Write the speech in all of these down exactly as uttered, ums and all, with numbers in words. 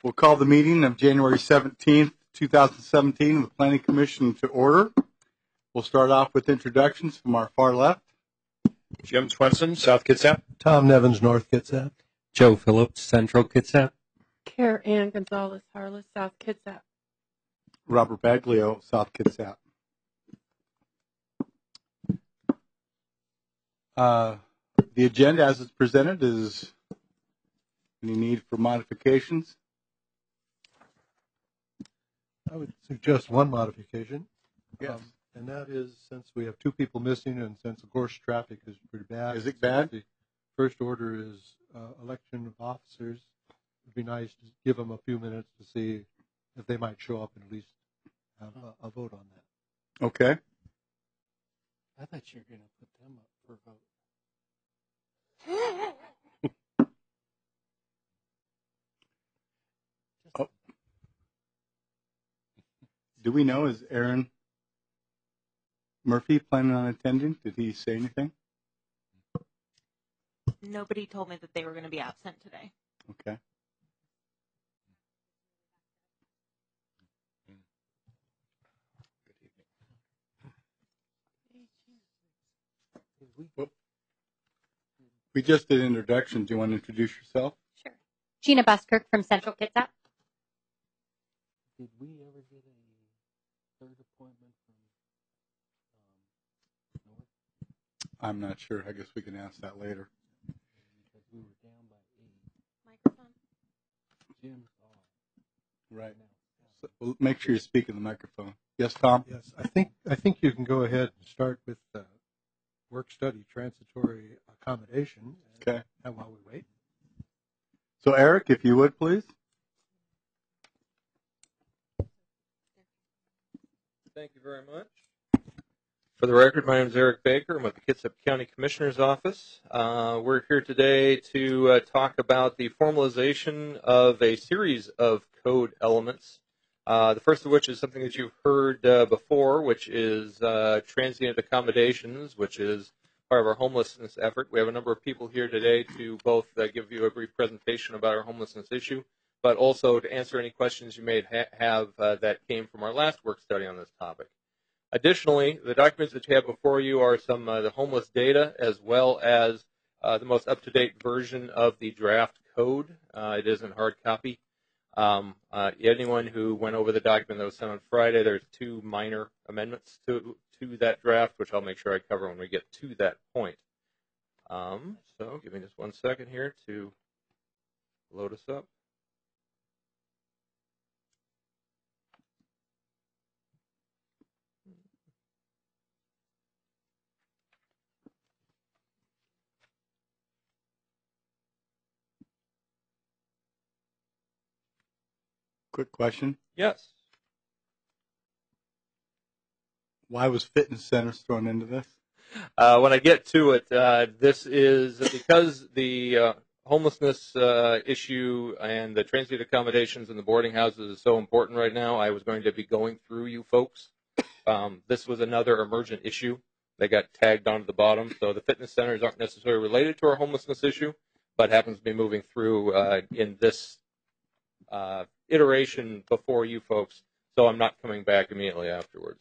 We'll call the meeting of January seventeenth, two thousand seventeen of the Planning Commission to order. We'll start off with introductions from our far left. Jim Swenson, South Kitsap. Tom Nevins, North Kitsap. Joe Phillips, Central Kitsap. Care Ann Gonzalez Harless, South Kitsap. Robert Baglio, South Kitsap. Uh, the agenda as it's presented is any need for modifications? I would suggest one modification. Yes. Um, and that is, since we have two people missing and since, of course, traffic is pretty bad. Is it bad? The first order is uh, election of officers. It would be nice to give them a few minutes to see if they might show up and at least have a, a vote on that. Okay. I thought you were going to put them up for a vote. Oh. Do we know, is Aaron Murphy planning on attending? Did he say anything? Nobody told me that they were going to be absent today. Okay. Well, we just did introductions. Do you want to introduce yourself? Sure. Gina Buskirk from Central Kitsap. Did we ever get a third appointment from um, North? I'm not sure. I guess we can ask that later. Because we were down by eight. Microphone. Jim's on. Right. So, well, make sure you speak in the microphone. Yes, Tom? Yes, I think I think you can go ahead and start with uh, work study transitory accommodation. Okay. And while we wait. So, Eric, if you would, please. Thank you very much. For the record, my name is Eric Baker. I'm with the Kitsap County Commissioner's Office. Uh, we're here today to uh, talk about the formalization of a series of code elements. Uh, the first of which is something that you've heard uh, before, which is uh, transient accommodations, which is part of our homelessness effort. We have a number of people here today to both uh, give you a brief presentation about our homelessness issue, but also to answer any questions you may ha- have uh, that came from our last work study on this topic. Additionally, the documents that you have before you are some uh, the homeless data, as well as uh, the most up-to-date version of the draft code. Uh, it is in hard copy. Um, uh, anyone who went over the document that was sent on Friday, there's two minor amendments to to that draft, which I'll make sure I cover when we get to that point. Um, so give me just one second here to load us up. Quick question. Yes. Why was fitness centers thrown into this? Uh, when I get to it, uh, this is because the uh, homelessness uh, issue and the transient accommodations and the boarding houses is so important right now. I was going to be going through you folks. Um, this was another emergent issue. They got tagged onto the bottom. So the fitness centers aren't necessarily related to our homelessness issue, but happens to be moving through uh, in this uh, iteration before you folks. So I'm not coming back immediately afterwards.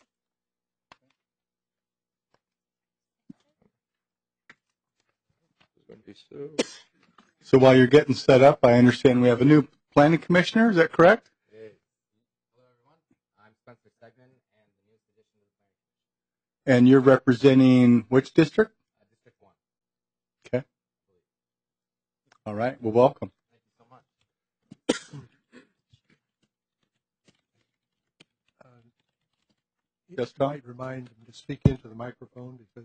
So. So while you're getting set up, I understand we have a new planning commissioner. Is that correct? Hello, everyone. I'm Spencer Stegman, and the newest addition to the planning commission. And you're representing which district? Uh, District one. Okay. All right. Well, welcome. Thank you so much. Uh, Yes, you Tom? might remind them to speak into the microphone because.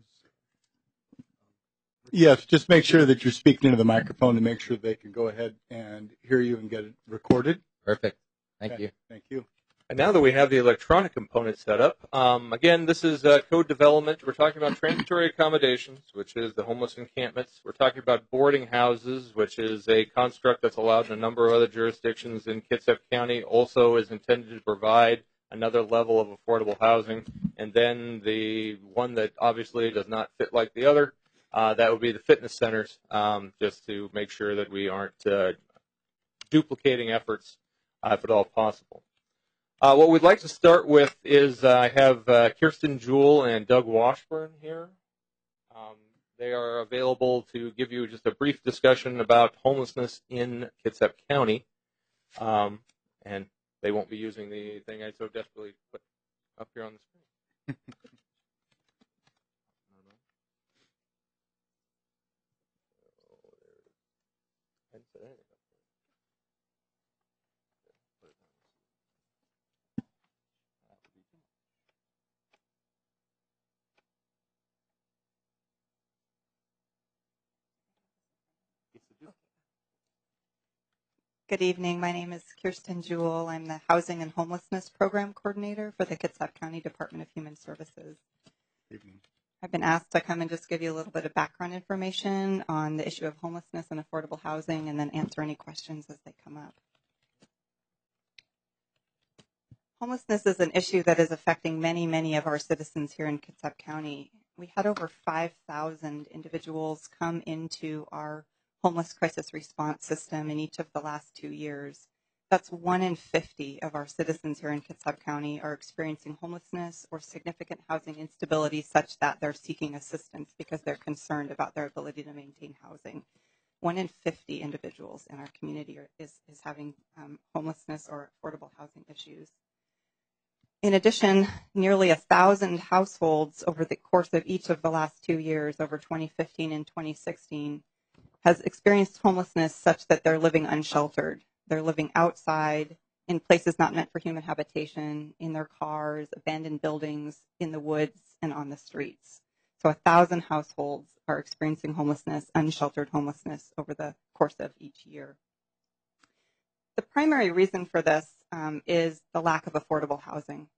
Yes, just make sure that you're speaking into the microphone to make sure they can go ahead and hear you and get it recorded. Perfect. Thank Okay. you. Thank you. And now that we have the electronic component set up, um, again, this is uh, code development. We're talking about transitory accommodations, which is the homeless encampments. We're talking about boarding houses, which is a construct that's allowed in a number of other jurisdictions in Kitsap County. Also is intended to provide another level of affordable housing. And then the one that obviously does not fit like the other, uh, that would be the fitness centers, um, just to make sure that we aren't uh, duplicating efforts uh, if at all possible. Uh, what we'd like to start with is uh, I have uh, Kirsten Jewell and Doug Washburn here. Um, they are available to give you just a brief discussion about homelessness in Kitsap County. Um, and they won't be using the thing I so desperately put up here on the screen. Good evening. My name is Kirsten Jewell. I'm the Housing and Homelessness Program Coordinator for the Kitsap County Department of Human Services. Evening. I've been asked to come and just give you a little bit of background information on the issue of homelessness and affordable housing, and then answer any questions as they come up. Homelessness is an issue that is affecting many, many of our citizens here in Kitsap County. We had over five thousand individuals come into our homeless crisis response system in each of the last two years. That's one in fifty of our citizens here in Kitsap County are experiencing homelessness or significant housing instability such that they're seeking assistance because they're concerned about their ability to maintain housing. One in fifty individuals in our community are, is, is having um, homelessness or affordable housing issues. In addition, nearly a thousand households over the course of each of the last two years, over twenty fifteen and twenty sixteen, has experienced homelessness such that they're living unsheltered. They're living outside in places not meant for human habitation, in their cars, abandoned buildings, in the woods, and on the streets. So a thousand households are experiencing homelessness, unsheltered homelessness, over the course of each year. The primary reason for this um, is the lack of affordable housing.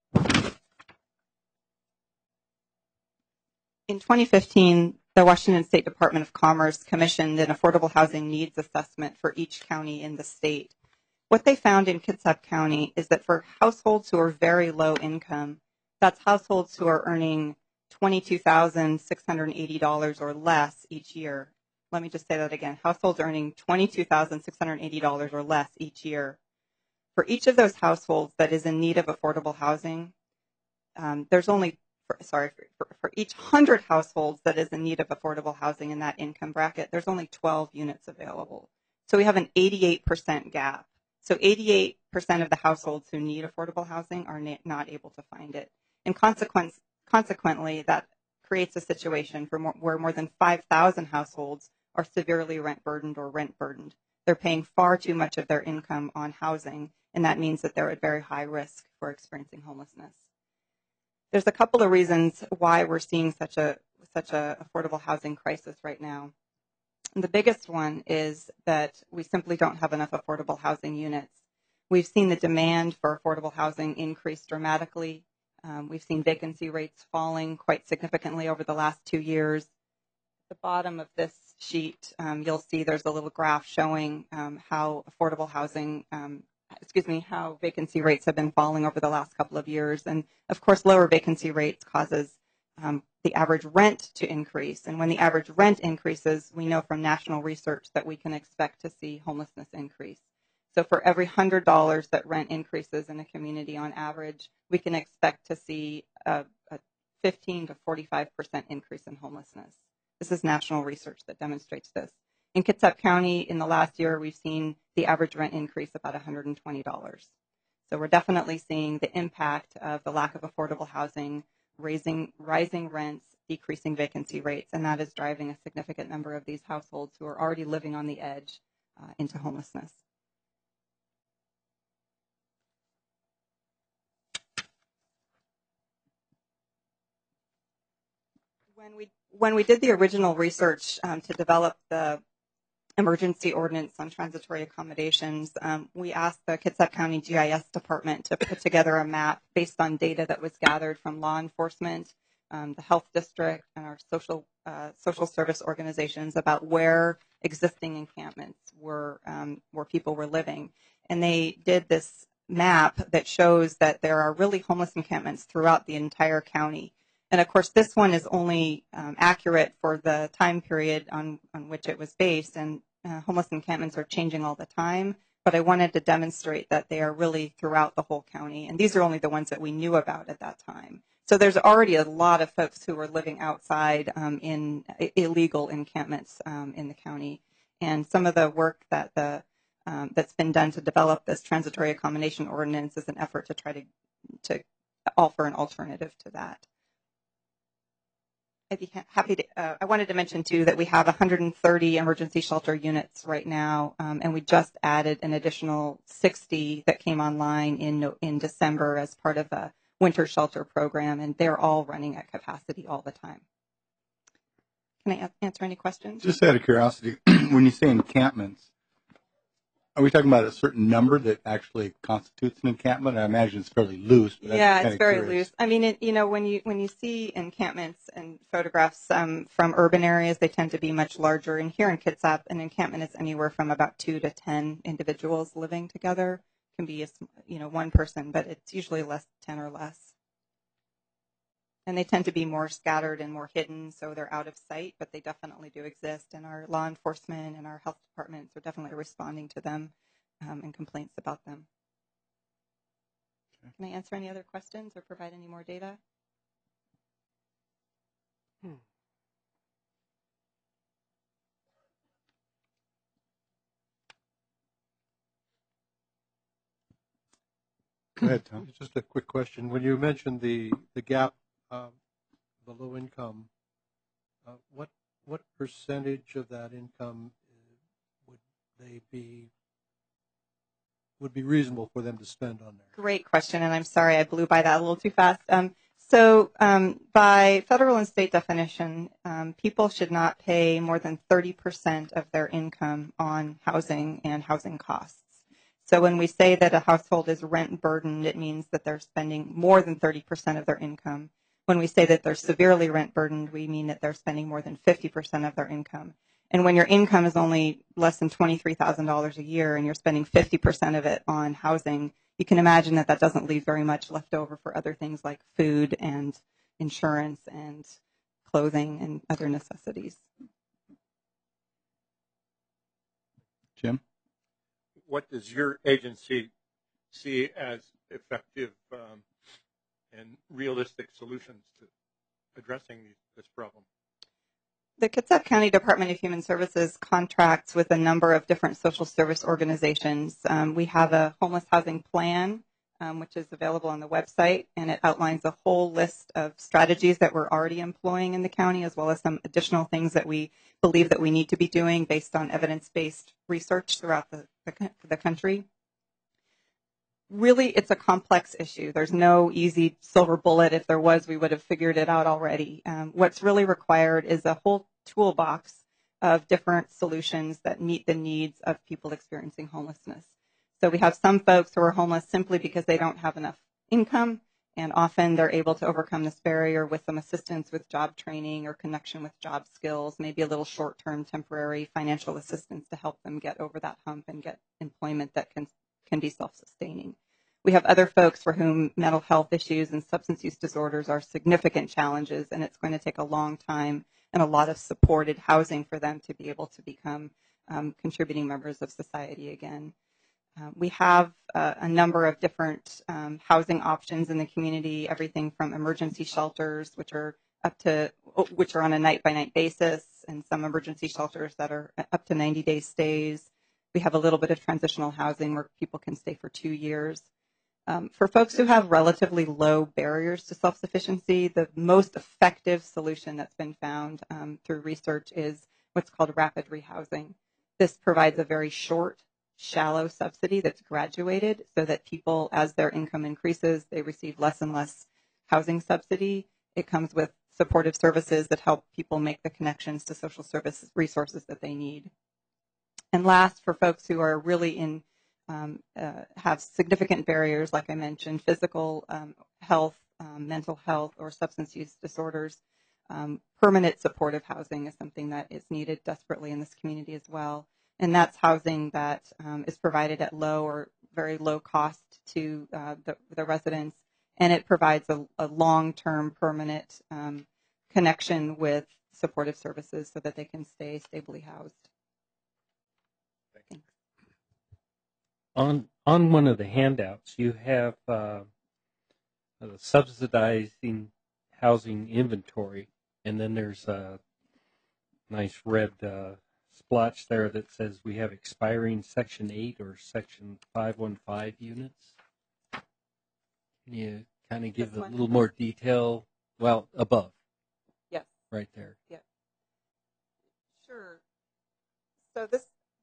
In twenty fifteen, the Washington State Department of Commerce commissioned an affordable housing needs assessment for each county in the state. What they found in Kitsap County is that for households who are very low income, that's households who are earning twenty-two thousand six hundred eighty dollars or less each year. Let me just say that again. Households earning twenty-two thousand six hundred eighty dollars or less each year. For each of those households that is in need of affordable housing, um, there's only For, sorry, for, for each one hundred households that is in need of affordable housing in that income bracket, there's only twelve units available. So we have an eighty-eight percent gap. So eighty-eight percent of the households who need affordable housing are na- not able to find it. And consequence, consequently, that creates a situation for more, where more than five thousand households are severely rent burdened or rent burdened. They're paying far too much of their income on housing, and that means that they're at very high risk for experiencing homelessness. There's a couple of reasons why we're seeing such a such a affordable housing crisis right now. And the biggest one is that we simply don't have enough affordable housing units. We've seen the demand for affordable housing increase dramatically. Um, we've seen vacancy rates falling quite significantly over the last two years. At the bottom of this sheet, um, you'll see there's a little graph showing um, how affordable housing um, excuse me, how vacancy rates have been falling over the last couple of years. And of course, lower vacancy rates causes um, the average rent to increase. And when the average rent increases, we know from national research that we can expect to see homelessness increase. So for every one hundred dollars that rent increases in a community on average, we can expect to see a, a fifteen to forty-five percent increase in homelessness. This is national research that demonstrates this. In Kitsap County, in the last year, we've seen the average rent increase about one hundred twenty dollars. So we're definitely seeing the impact of the lack of affordable housing, raising, rising rents, decreasing vacancy rates, and that is driving a significant number of these households who are already living on the edge uh, into homelessness. When we, when we did the original research um, to develop the emergency ordinance on transitory accommodations, um, we asked the Kitsap County G I S department to put together a map based on data that was gathered from law enforcement, um, the health district, and our social uh, social service organizations about where existing encampments were um, where people were living. And they did this map that shows that there are really homeless encampments throughout the entire county. And of course, this one is only um, accurate for the time period on, on which it was based, and uh, homeless encampments are changing all the time, but I wanted to demonstrate that they are really throughout the whole county. And these are only the ones that we knew about at that time. So there's already a lot of folks who are living outside um, in illegal encampments um, in the county. And some of the work that the um, that's been done to develop this transitory accommodation ordinance is an effort to try to to offer an alternative to that. I'd be ha- happy to. Uh, I wanted to mention too that we have one hundred thirty emergency shelter units right now, um, and we just added an additional sixty that came online in in December as part of a winter shelter program, and they're all running at capacity all the time. Can I a- answer any questions? Just out of curiosity, when you say encampments, are we talking about a certain number that actually constitutes an encampment? I imagine it's fairly loose. But Yeah, I'm it's kinda very curious. loose. I mean, it, you know, when you when you see encampments and photographs um, from urban areas, they tend to be much larger. And here in Kitsap, an encampment is anywhere from about two to ten individuals living together. It can be a, sm- you know, one person, but it's usually less ten or less. And they tend to be more scattered and more hidden, so they're out of sight, but they definitely do exist. And our law enforcement and our health departments are definitely responding to them um, and complaints about them. Can I answer any other questions or provide any more data? Go ahead, Tom. Just a quick question. When you mentioned the, the gap, um, the low income, uh, what what percentage of that income uh, would they be would be reasonable for them to spend on there? Great question, and I'm sorry I blew by that a little too fast. Um, so um, by federal and state definition, um, people should not pay more than thirty percent of their income on housing and housing costs. So when we say that a household is rent burdened, it means that they're spending more than thirty percent of their income. When we say that they're severely rent burdened, we mean that they're spending more than fifty percent of their income. And when your income is only less than twenty-three thousand dollars a year and you're spending fifty percent of it on housing, you can imagine that that doesn't leave very much left over for other things like food and insurance and clothing and other necessities. Jim? What does your agency see as effective um, and realistic solutions to addressing these, this problem? The Kitsap County Department of Human Services contracts with a number of different social service organizations. Um, we have a homeless housing plan, um, which is available on the website, and it outlines a whole list of strategies that we're already employing in the county, as well as some additional things that we believe that we need to be doing based on evidence-based research throughout the, the, the country. Really, it's a complex issue. There's no easy silver bullet. If there was, we would have figured it out already. Um, what's really required is a whole toolbox of different solutions that meet the needs of people experiencing homelessness. So we have some folks who are homeless simply because they don't have enough income, and often they're able to overcome this barrier with some assistance with job training or connection with job skills, maybe a little short-term temporary financial assistance to help them get over that hump and get employment that can can be self-sustaining. We have other folks for whom mental health issues and substance use disorders are significant challenges, and it's going to take a long time and a lot of supported housing for them to be able to become um, contributing members of society again. Uh, we have uh, a number of different um, housing options in the community, everything from emergency shelters, which are up to which are on a night-by-night basis, and some emergency shelters that are up to ninety-day stays. We have a little bit of transitional housing where people can stay for two years. Um, for folks who have relatively low barriers to self-sufficiency, the most effective solution that's been found um, through research is what's called rapid rehousing. This provides a very short, shallow subsidy that's graduated so that people, as their income increases, they receive less and less housing subsidy. It comes with supportive services that help people make the connections to social service resources that they need. And last, for folks who are really in, um, uh, have significant barriers, like I mentioned, physical um, health, um, mental health, or substance use disorders, um, permanent supportive housing is something that is needed desperately in this community as well. And that's housing that um, is provided at low or very low cost to uh, the, the residents, and it provides a, a long-term permanent um, connection with supportive services so that they can stay stably housed. on on one of the handouts, you have uh, uh, subsidizing housing inventory, and then there's a nice red uh, splotch there that says we have expiring Section eight or Section five one five units. Can you kind of give This a one? little more detail? Well, above, Yes. right there. Sure. So this,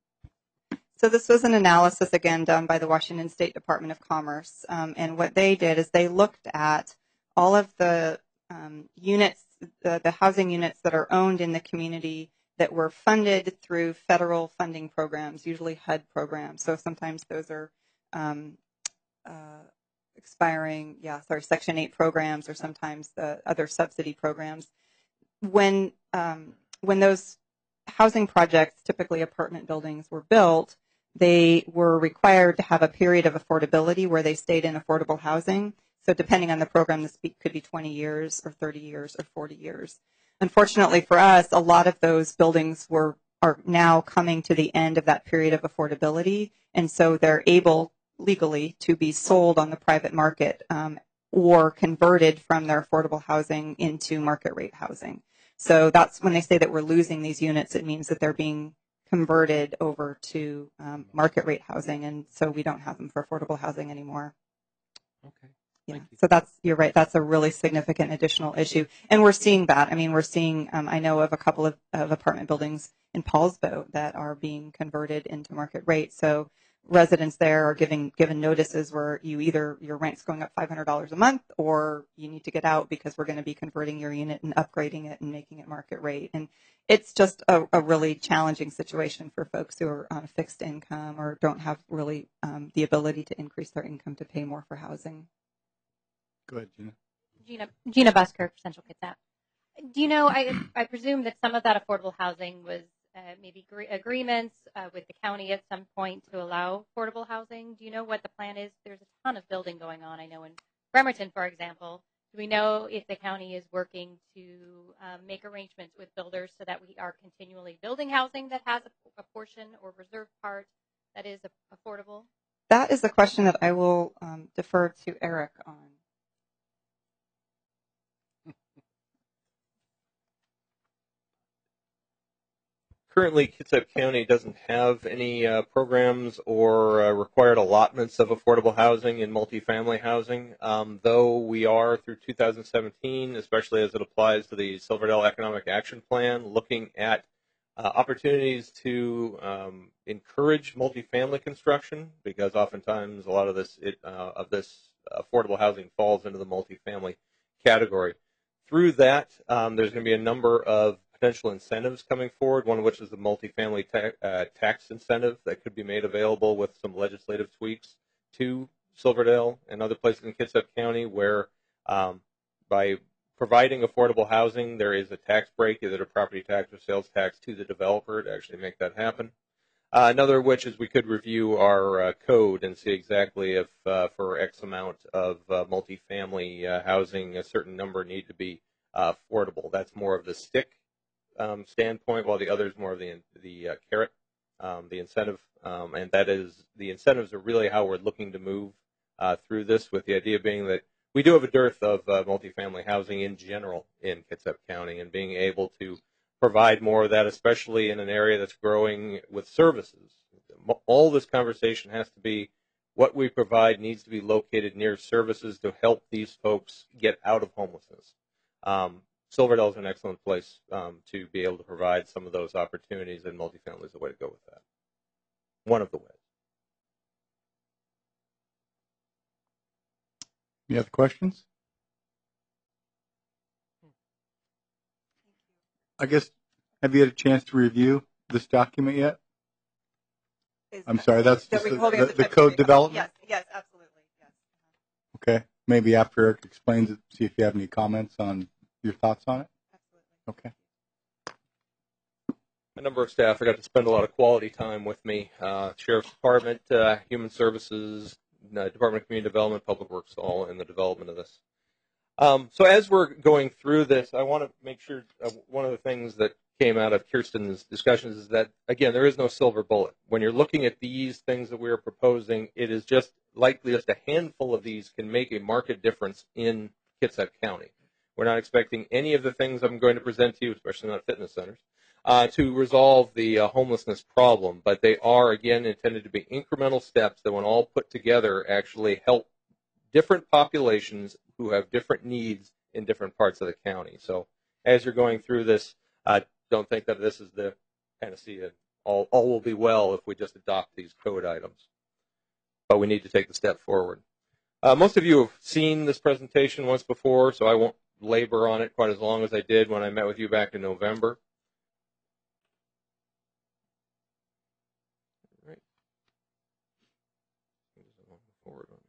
so this was an analysis again done by the Washington State Department of Commerce, um, and what they did is they looked at all of the um, units, the, the housing units that are owned in the community that were funded through federal funding programs, usually H U D programs. So sometimes those are um, uh, expiring, yeah, sorry, Section eight programs, or sometimes the other subsidy programs. When um, when those housing projects, typically apartment buildings, were built, they were required to have a period of affordability where they stayed in affordable housing. So depending on the program, this could be twenty years or thirty years or forty years. Unfortunately for us, a lot of those buildings were are now coming to the end of that period of affordability, and so they're able legally to be sold on the private market um, or converted from their affordable housing into market rate housing. So that's when they say that we're losing these units, it means that they're being converted over to um, market rate housing, and so we don't have them for affordable housing anymore. Okay. Yeah. Thank you. So that's, you're right, that's a really significant additional issue. And we're seeing that. I mean, we're seeing, um, I know of a couple of, of apartment buildings in Paulsbo that are being converted into market rate. So residents there are giving given notices where you either your rent's going up five hundred dollars a month, or you need to get out because we're going to be converting your unit and upgrading it and making it market rate. And it's just a, a really challenging situation for folks who are on a fixed income or don't have really um, the ability to increase their income to pay more for housing. Go ahead, Gina. Gina, Gina Buskirk, Central Kitsap. Do you know, I, I presume that some of that affordable housing was uh, maybe agree- agreements uh, with the county at some point to allow affordable housing. Do you know what the plan is? There's a ton of building going on. I know in Bremerton, for example. Do we know if the county is working to um, make arrangements with builders so that we are continually building housing that has a, a portion or reserved part that is affordable? That is a question that I will um, defer to Eric on. Currently, Kitsap County doesn't have any uh, programs or uh, required allotments of affordable housing and multifamily housing, um, though we are through two thousand seventeen, especially as it applies to the Silverdale Economic Action Plan, looking at uh, opportunities to um, encourage multifamily construction, because oftentimes a lot of this it, uh, of this affordable housing falls into the multifamily category. Through that, um, there's going to be a number of potential incentives coming forward, one of which is the multifamily ta- uh, tax incentive that could be made available with some legislative tweaks to Silverdale and other places in Kitsap County, where um, by providing affordable housing, there is a tax break, either a property tax or sales tax, to the developer to actually make that happen. Uh, another of which is we could review our uh, code and see exactly if uh, for X amount of uh, multifamily uh, housing, a certain number need to be uh, affordable. That's more of the stick Um, standpoint, while the other is more of the the uh, carrot, um, the incentive, um, and that is the incentives are really how we're looking to move uh, through this. With the idea being that we do have a dearth of uh, multifamily housing in general in Kitsap County, and being able to provide more of that, especially in an area that's growing with services. All this conversation has to be what we provide needs to be located near services to help these folks get out of homelessness. Um, Silverdale is an excellent place um, to be able to provide some of those opportunities, and multifamily is the way to go with that. One of the ways. Any other questions? I guess, have you had a chance to review this document yet? Is I'm that- sorry, that's that just we the, holding the, up the type of code thing? development? Yes, yes, absolutely. Yes. Okay. Maybe after Eric explains it, see if you have any comments on your thoughts on it? Absolutely. Okay. A number of staff I got to spend a lot of quality time with me. Uh, Sheriff's Department, uh, Human Services, uh, Department of Community Development, Public Works, all in the development of this. Um, so as we're going through this, I want to make sure uh, one of the things that came out of Kirsten's discussions is that, again, there is no silver bullet. When you're looking at these things that we're proposing, it is just likely just a handful of these can make a marked difference in Kitsap County. We're not expecting any of the things I'm going to present to you, especially not fitness centers, uh, to resolve the uh, homelessness problem, but they are, again, intended to be incremental steps that, when all put together, actually help different populations who have different needs in different parts of the county. So as you're going through this, uh, don't think that this is the panacea. All, all will be well if we just adopt these code items. But we need to take the step forward. Uh, most of you have seen this presentation once before, so I won't labor on it quite as long as I did when I met with you back in November. All right. Forward on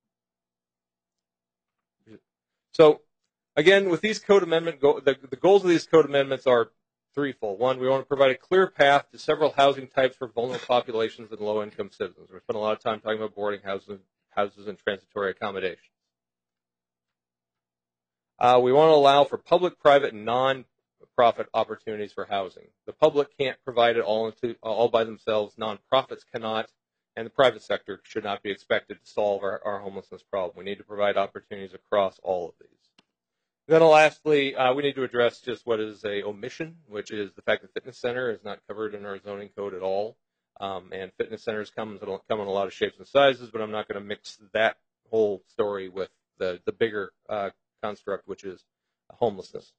me. So, again, with these code amendment, go the, the goals of these code amendments are threefold. One, we want to provide a clear path to several housing types for vulnerable populations and low-income citizens. We spent a lot of time talking about boarding houses, houses and transitory accommodations. Uh, we want to allow for public, private, and non-profit opportunities for housing. The public can't provide it all, into, all by themselves. Nonprofits cannot, and the private sector should not be expected to solve our, our homelessness problem. We need to provide opportunities across all of these. Then lastly, uh, we need to address just what is a omission, which is the fact that fitness center is not covered in our zoning code at all. Um, and fitness centers come, come in a lot of shapes and sizes, but I'm not going to mix that whole story with the, the bigger uh, construct, which is homelessness.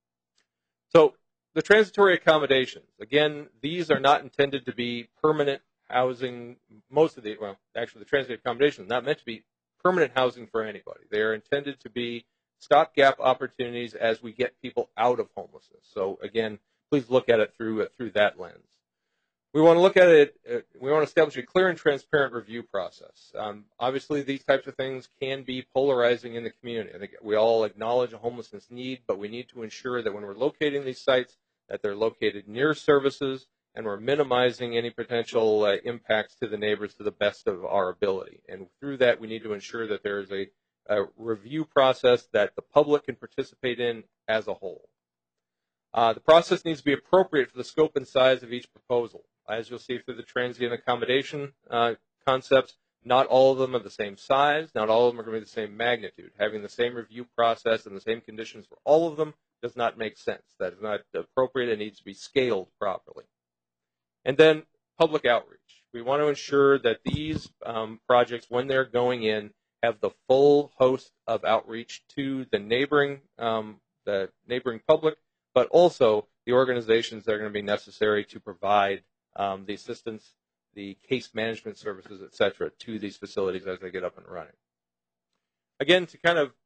So the transitory accommodations, again, these are not intended to be permanent housing. Most of the, well, actually the transitory accommodations are not meant to be permanent housing for anybody. They are intended to be stopgap opportunities as we get people out of homelessness. So again, please look at it through uh, through that lens. We want to look at it. Uh, we want to establish a clear and transparent review process. Um, obviously, these types of things can be polarizing in the community. I think we all acknowledge a homelessness need, but we need to ensure that when we're locating these sites, that they're located near services, and we're minimizing any potential uh, impacts to the neighbors to the best of our ability. And through that, we need to ensure that there is a a review process that the public can participate in as a whole. Uh, the process needs to be appropriate for the scope and size of each proposal. As you'll see through the transient accommodation uh, concepts, not all of them are the same size, not all of them are going to be the same magnitude. Having the same review process and the same conditions for all of them does not make sense. That is not appropriate. It needs to be scaled properly. And then public outreach. We want to ensure that these um, projects, when they're going in, have the full host of outreach to the neighboring, um, the neighboring public, but also the organizations that are going to be necessary to provide um, the assistance, the case management services, et cetera, to these facilities as they get up and running. Again, to kind of,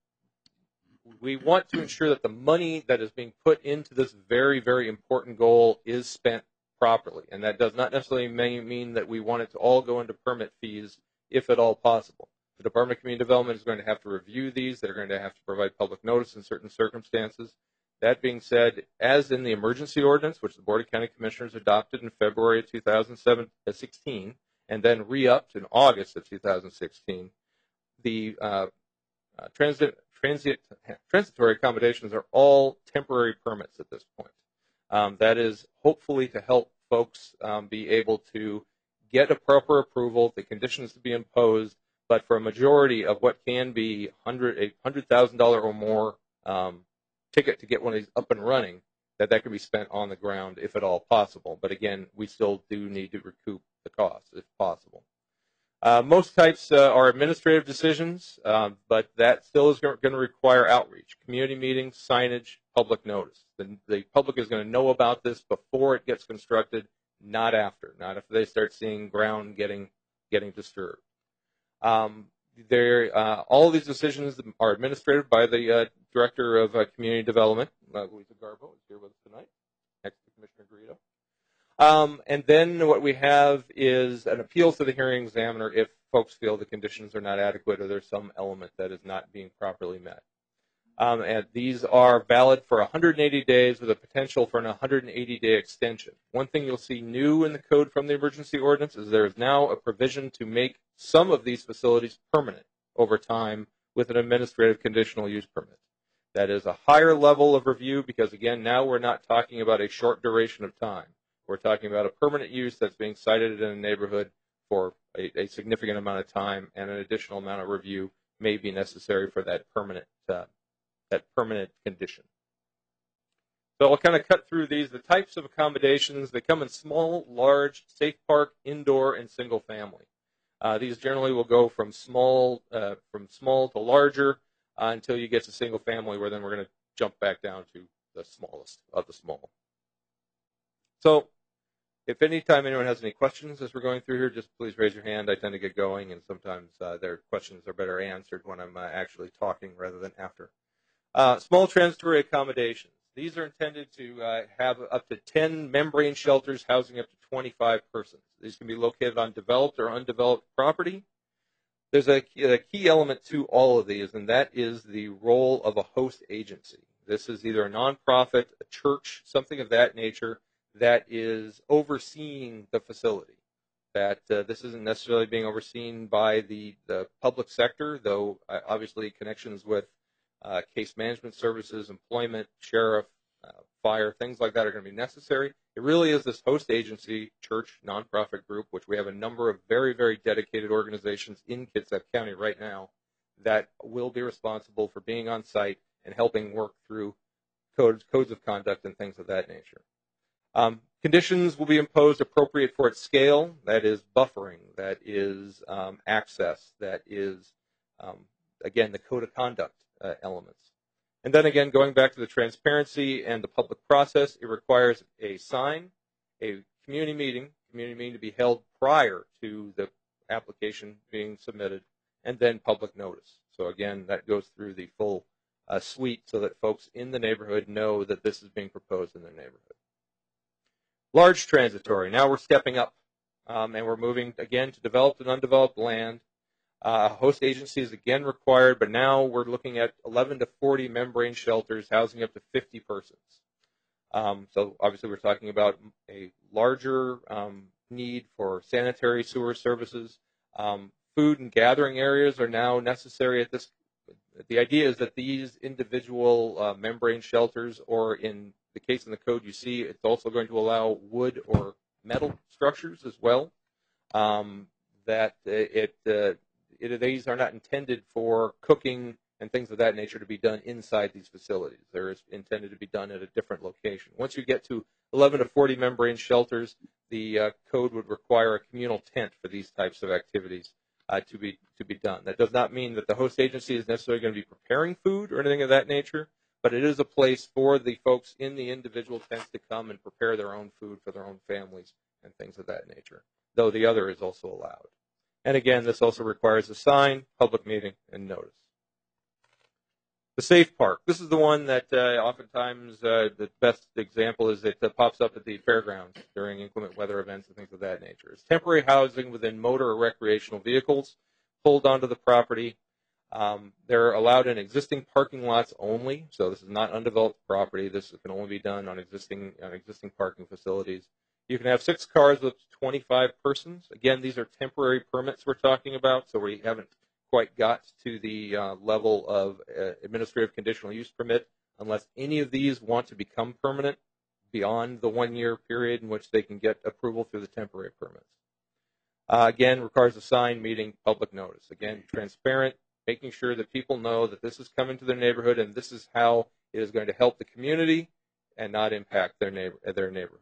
we want to ensure that the money that is being put into this very, very important goal is spent properly, and that does not necessarily mean that we want it to all go into permit fees, if at all possible. The Department of Community Development is going to have to review these. They're going to have to provide public notice in certain circumstances. That being said, as in the emergency ordinance, which the Board of County Commissioners adopted in February of two thousand sixteen, and then re-upped in August of two thousand sixteen, the uh, uh, transit, transit, transitory accommodations are all temporary permits at this point. Um, that is hopefully to help folks um, be able to get a proper approval, the conditions to be imposed, but for a majority of what can be hundred a hundred thousand dollar or more um, ticket to get one of these up and running, that that can be spent on the ground if at all possible. But again, we still do need to recoup the costs if possible. Uh, most types uh, are administrative decisions, um, but that still is going to require outreach, community meetings, signage, public notice. The, the public is going to know about this before it gets constructed, not after, not if they start seeing ground getting getting disturbed. Um, uh, all of these decisions are administered by the uh, Director of uh, Community Development, uh, Louisa Garbo, is here with us tonight, next to Commissioner Garrido. Um, and then what we have is an appeal to the hearing examiner if folks feel the conditions are not adequate or there's some element that is not being properly met. Um, and these are valid for one hundred eighty days with a potential for an one hundred eighty day extension. One thing you'll see new in the code from the emergency ordinance is there is now a provision to make some of these facilities permanent over time with an administrative conditional use permit. That is a higher level of review because, again, now we're not talking about a short duration of time. We're talking about a permanent use that's being cited in a neighborhood for a, a significant amount of time, and an additional amount of review may be necessary for that permanent uh, that permanent condition. So I'll kind of cut through these. The types of accommodations, they come in small, large, safe park, indoor, and single family. Uh, these generally will go from small uh, from small to larger uh, until you get to single family, where then we're going to jump back down to the smallest of the small. So if any time anyone has any questions as we're going through here, just please raise your hand. I tend to get going, and sometimes uh, their questions are better answered when I'm uh, actually talking rather than after. Uh, small transitory accommodations. These are intended to uh, have up to ten membrane shelters housing up to twenty-five persons. These can be located on developed or undeveloped property. There's a, a key element to all of these, and that is the role of a host agency. This is either a nonprofit, a church, something of that nature that is overseeing the facility. That uh, this isn't necessarily being overseen by the, the public sector, though uh, obviously connections with Uh, case management services, employment, sheriff, uh, fire, things like that are going to be necessary. It really is this host agency, church, nonprofit group, which we have a number of very, very dedicated organizations in Kitsap County right now that will be responsible for being on site and helping work through codes, codes of conduct and things of that nature. Um, conditions will be imposed appropriate for its scale. That is buffering. That is um, access. That is, um, again, the code of conduct. Uh, elements. And then again, going back to the transparency and the public process, it requires a sign, a community meeting, community meeting to be held prior to the application being submitted, and then public notice. So again, that goes through the full uh, suite so that folks in the neighborhood know that this is being proposed in their neighborhood. Large transitory. Now we're stepping up, um, and we're moving again to developed and undeveloped land. Uh, host agency is again required, but now we're looking at eleven to forty membrane shelters housing up to fifty persons. Um, so obviously we're talking about a larger um, need for sanitary sewer services. Um, food and gathering areas are now necessary at this. The idea is that these individual uh, membrane shelters, or in the case in the code you see, it's also going to allow wood or metal structures as well. Um, that it, uh, it these are not intended for cooking and things of that nature to be done inside these facilities. They're intended to be done at a different location. Once you get to eleven to forty membrane shelters, the uh, code would require a communal tent for these types of activities uh, to be to be done. That does not mean that the host agency is necessarily going to be preparing food or anything of that nature, but it is a place for the folks in the individual tents to come and prepare their own food for their own families and things of that nature, though the other is also allowed. And again, this also requires a sign, public meeting, and notice. The safe park. This is the one that uh, oftentimes uh, the best example is it uh, pops up at the fairgrounds during inclement weather events and things of that nature. It's temporary housing within motor or recreational vehicles pulled onto the property. Um, they're allowed in existing parking lots only, so this is not undeveloped property. This can only be done on existing on existing parking facilities. You can have six cars with twenty-five persons. Again, these are temporary permits we're talking about, so we haven't quite got to the uh, level of uh, administrative conditional use permit unless any of these want to become permanent beyond the one-year period in which they can get approval through the temporary permits. Uh, again, requires a sign, meeting, public notice. Again, transparent, making sure that people know that this is coming to their neighborhood and this is how it is going to help the community and not impact their neighbor, their neighborhood.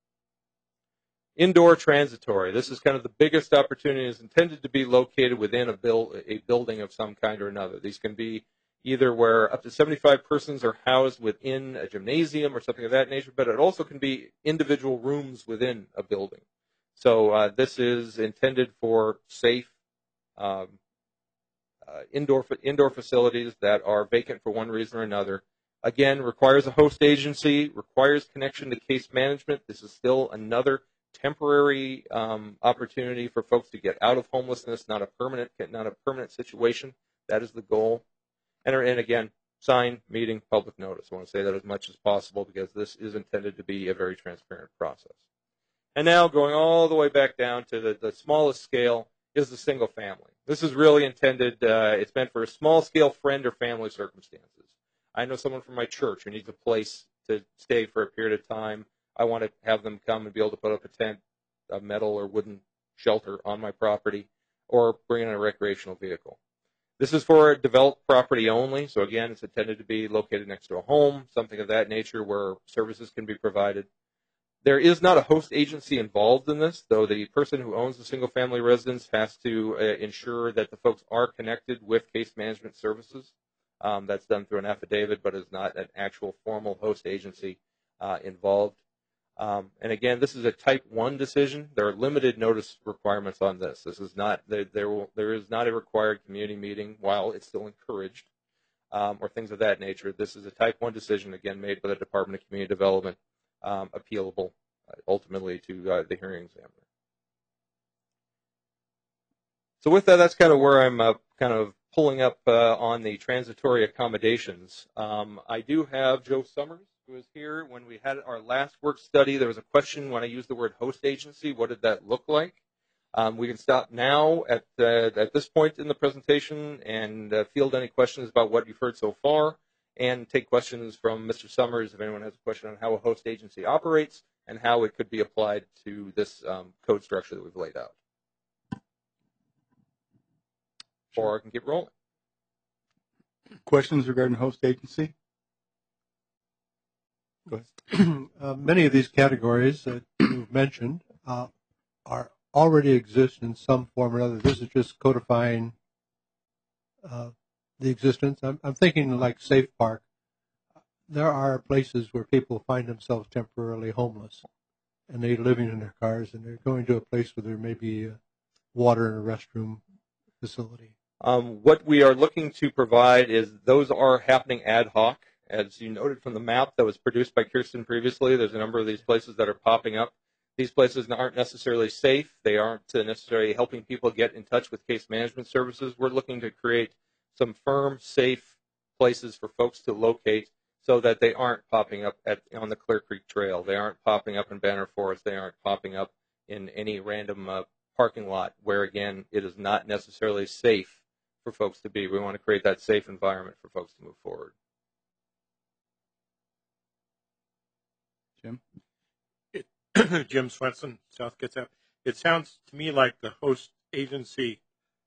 Indoor transitory. This is kind of the biggest opportunity. Is intended to be located within a, build, a building of some kind or another. These can be either where up to seventy-five persons are housed within a gymnasium or something of that nature, but it also can be individual rooms within a building. So uh, this is intended for safe um, uh, indoor indoor facilities that are vacant for one reason or another. Again, requires a host agency, requires connection to case management. This is still another temporary um, opportunity for folks to get out of homelessness, not a permanent, not a permanent situation. That is the goal. And, and again, sign, meeting, public notice. I want to say that as much as possible because this is intended to be a very transparent process. And now going all the way back down to the, the smallest scale is the single family. This is really intended, uh, it's meant for a small scale friend or family circumstances. I know someone from my church who needs a place to stay for a period of time. I want to have them come and be able to put up a tent, a metal or wooden shelter on my property, or bring in a recreational vehicle. This is for developed property only, so again, it's intended to be located next to a home, something of that nature where services can be provided. There is not a host agency involved in this, though the person who owns the single-family residence has to uh, ensure that the folks are connected with case management services. Um, that's done through an affidavit, but is not an actual formal host agency uh, involved. Um, and again, this is a type one decision. There are limited notice requirements on this. This is not there. There, will, there is not a required community meeting, while it's still encouraged, um, or things of that nature. This is a type one decision, again, made by the Department of Community Development, um, appealable uh, ultimately to uh, the hearing examiner. So with that, that's kind of where I'm uh, kind of pulling up uh, on the transitory accommodations. Um, I do have Joe Summers, who is here. When we had our last work study, there was a question when I used the word host agency. What did that look like? Um, we can stop now at uh, at this point in the presentation and uh, field any questions about what you've heard so far, and take questions from Mister Summers if anyone has a question on how a host agency operates and how it could be applied to this um, code structure that we've laid out. Or I can keep rolling. Questions regarding host agency? Go ahead. uh, many of these categories that you've mentioned uh, are already exist in some form or other. This is just codifying uh, the existence. I'm, I'm thinking like Safe Park. There are places where people find themselves temporarily homeless, and they're living in their cars, and they're going to a place where there may be uh, water and a restroom facility. Um, what we are looking to provide is those are happening ad hoc. As you noted from the map that was produced by Kirsten previously, there's a number of these places that are popping up. These places aren't necessarily safe. They aren't necessarily helping people get in touch with case management services. We're looking to create some firm, safe places for folks to locate so that they aren't popping up at, on the Clear Creek Trail. They aren't popping up in Banner Forest. They aren't popping up in any random uh, parking lot where, again, it is not necessarily safe for folks to be. We want to create that safe environment for folks to move forward. Jim? It, Jim Swenson, South Kitsap. It sounds to me like the host agency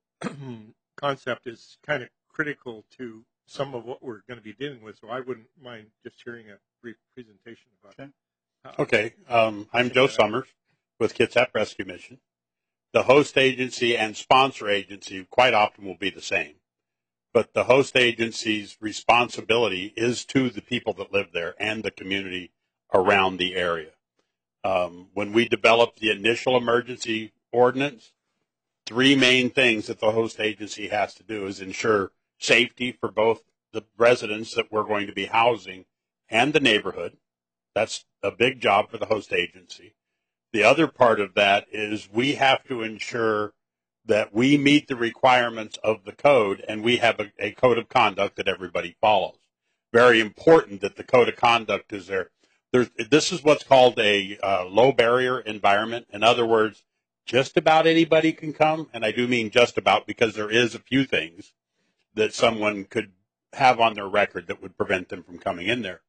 concept is kind of critical to some of what we're going to be dealing with, so I wouldn't mind just hearing a brief presentation about okay. it. Uh, Okay, um, I'm Joe Summers with Kitsap Rescue Mission. The host agency and sponsor agency quite often will be the same, but the host agency's responsibility is to the people that live there and the community around the area. Um, when we developed the initial emergency ordinance, three main things that the host agency has to do is ensure safety for both the residents that we're going to be housing and the neighborhood. That's a big job for the host agency. The other part of that is we have to ensure that we meet the requirements of the code, and we have a, a code of conduct that everybody follows. Very important that the code of conduct is there. There's, this is what's called a uh, low barrier environment. In other words, just about anybody can come, and I do mean just about because there is a few things that someone could have on their record that would prevent them from coming in there.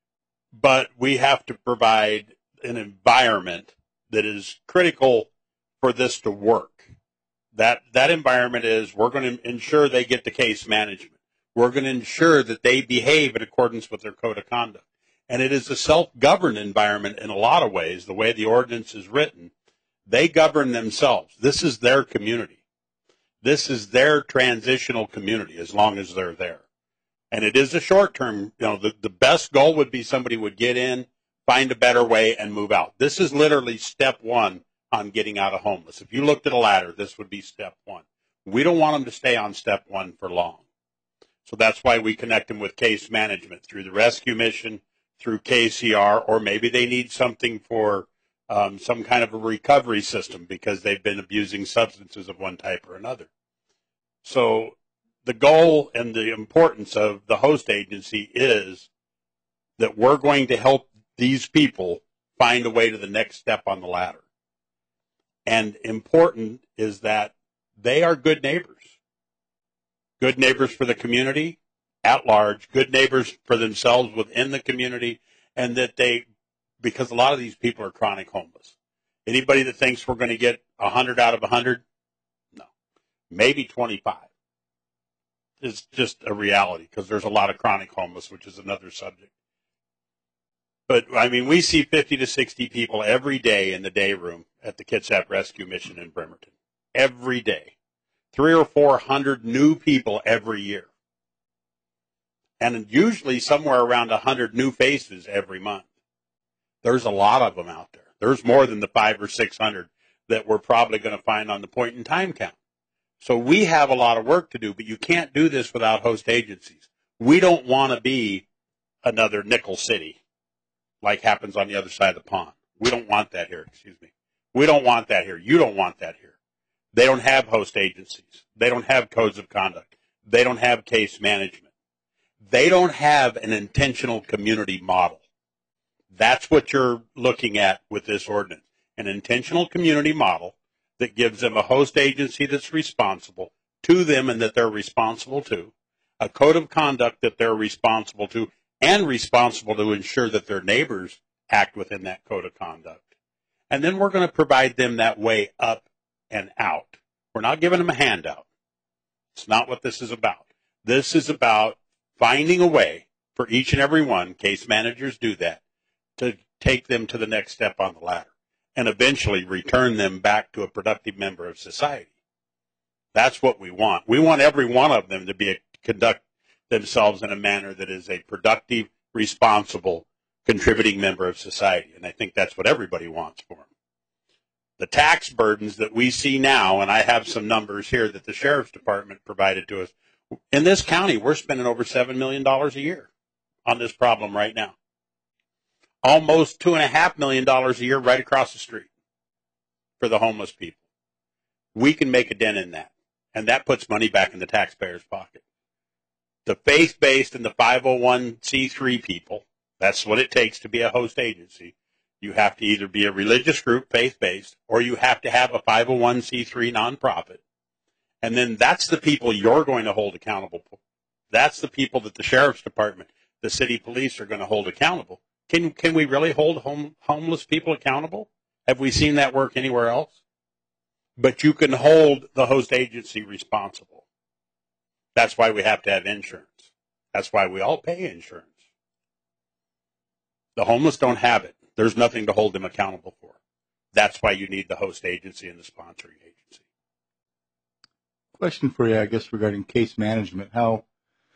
But we have to provide an environment that is critical for this to work. That that environment is we're going to ensure they get the case management. We're going to ensure that they behave in accordance with their code of conduct. And it is a self-governed environment in a lot of ways, the way the ordinance is written. They govern themselves. This is their community. This is their transitional community as long as they're there. And it is a short-term, you know, the, the best goal would be somebody would get in, find a better way, and move out. This is literally step one on getting out of homeless. If you looked at a ladder, this would be step one. We don't want them to stay on step one for long. So that's why we connect them with case management through the rescue mission, through K C R, or maybe they need something for um, some kind of a recovery system because they've been abusing substances of one type or another. So the goal and the importance of the host agency is that we're going to help these people find a way to the next step on the ladder. And important is that they are good neighbors. Good neighbors for the community, at large, good neighbors for themselves within the community, and that they, because a lot of these people are chronic homeless. Anybody that thinks we're going to get one hundred out of one hundred, no, maybe twenty-five. It's just a reality because there's a lot of chronic homeless, which is another subject. But, I mean, we see fifty to sixty people every day in the day room at the Kitsap Rescue Mission in Bremerton. Every day. Three or four hundred new people every year. And usually somewhere around one hundred new faces every month. There's a lot of them out there. There's more than the five or six hundred that we're probably going to find on the point in time count. So we have a lot of work to do, but you can't do this without host agencies. We don't want to be another Nickel City like happens on the other side of the pond. We don't want that here, excuse me. We don't want that here. You don't want that here. They don't have host agencies. They don't have codes of conduct. They don't have case management. They don't have an intentional community model. That's what you're looking at with this ordinance, an intentional community model that gives them a host agency that's responsible to them and that they're responsible to, a code of conduct that they're responsible to, and responsible to ensure that their neighbors act within that code of conduct. And then we're going to provide them that way up and out. We're not giving them a handout. It's not what this is about. This is about finding a way for each and every one, case managers do that, to take them to the next step on the ladder and eventually return them back to a productive member of society. That's what we want. We want every one of them to be a, conduct themselves in a manner that is a productive, responsible, contributing member of society. And I think that's what everybody wants for them. The tax burdens that we see now, and I have some numbers here that the Sheriff's Department provided to us, in this county, we're spending over seven million dollars a year on this problem right now. Almost two point five million dollars a year right across the street for the homeless people. We can make a dent in that, and that puts money back in the taxpayer's pocket. The faith-based and the five oh one c three people, that's what it takes to be a host agency. You have to either be a religious group, faith-based, or you have to have a five oh one c three nonprofit. And then that's the people you're going to hold accountable for. That's the people that the Sheriff's Department, the city police are going to hold accountable. Can can we really hold home, homeless people accountable? Have we seen that work anywhere else? But you can hold the host agency responsible. That's why we have to have insurance. That's why we all pay insurance. The homeless don't have it. There's nothing to hold them accountable for. That's why you need the host agency and the sponsoring agency. Question for you, I guess, regarding case management. How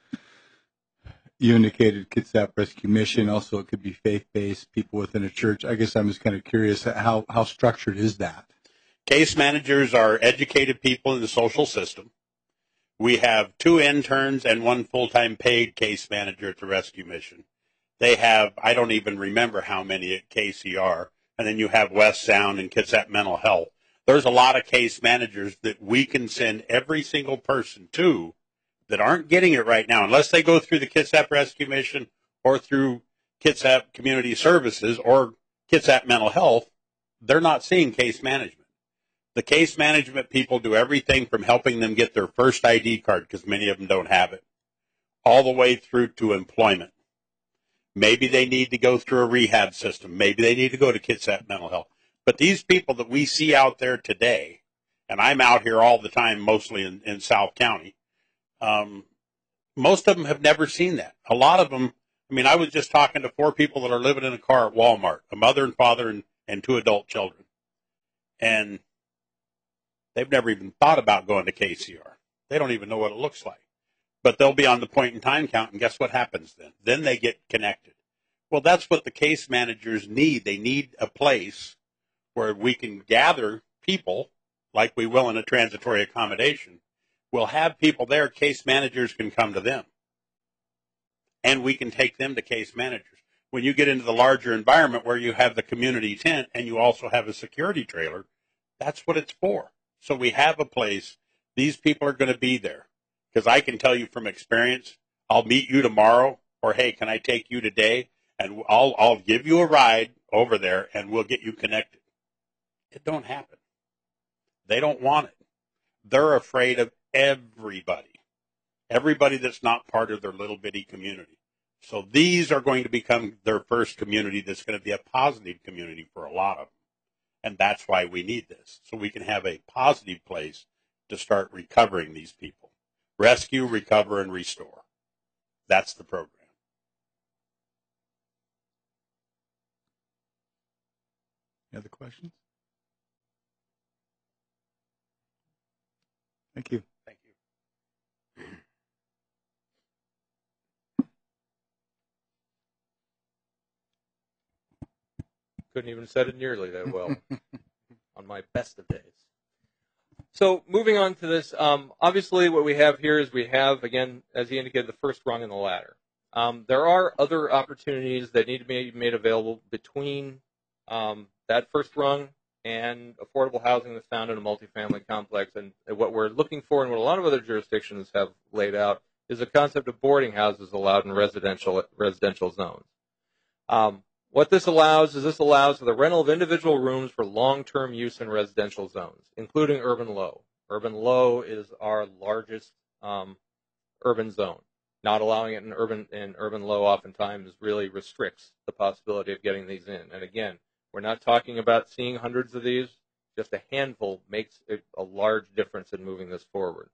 you indicated Kitsap Rescue Mission, also it could be faith-based, people within a church. I guess I'm just kind of curious, how, how structured is that? Case managers are educated people in the social system. We have two interns and one full-time paid case manager at the Rescue Mission. They have, I don't even remember how many at K C R. And then you have West Sound and Kitsap Mental Health. There's a lot of case managers that we can send every single person to that aren't getting it right now, unless they go through the Kitsap Rescue Mission or through Kitsap Community Services or Kitsap Mental Health. They're not seeing case management. The case management people do everything from helping them get their first I D card, because many of them don't have it, all the way through to employment. Maybe they need to go through a rehab system. Maybe they need to go to Kitsap Mental Health. But these people that we see out there today, and I'm out here all the time, mostly in, in South County, um, most of them have never seen that. A lot of them, I mean, I was just talking to four people that are living in a car at Walmart, a mother and father and, and two adult children. And they've never even thought about going to K C R. They don't even know what it looks like. But they'll be on the point in time count, and guess what happens then? Then they get connected. Well, that's what the case managers need. They need a place where we can gather people, like we will in a transitory accommodation. We'll have people there. Case managers can come to them, and we can take them to case managers. When you get into the larger environment where you have the community tent and you also have a security trailer, that's what it's for. So we have a place. These people are going to be there. Because I can tell you from experience, I'll meet you tomorrow, or hey, can I take you today? And I'll I'll give you a ride over there, and we'll get you connected. It don't happen. They don't want it. They're afraid of everybody. everybody that's not part of their little bitty community. So these are going to become their first community that's going to be a positive community for a lot of them. And that's why we need this, so we can have a positive place to start recovering these people. Rescue, recover, and restore. That's the program. Any other questions? Thank you. Thank you. Couldn't even have said it nearly that well on my best of days. So moving on to this, um, obviously what we have here is we have, again, as he indicated, the first rung in the ladder. Um, there are other opportunities that need to be made available between um, that first rung and affordable housing that's found in a multifamily complex. And what we're looking for, and what a lot of other jurisdictions have laid out, is a concept of boarding houses allowed in residential residential zones. Um, What this allows is this allows for the rental of individual rooms for long-term use in residential zones, including urban low. Urban low is our largest um, urban zone. Not allowing it in urban in urban low oftentimes really restricts the possibility of getting these in. And again, we're not talking about seeing hundreds of these. Just a handful makes a, a large difference in moving this forward.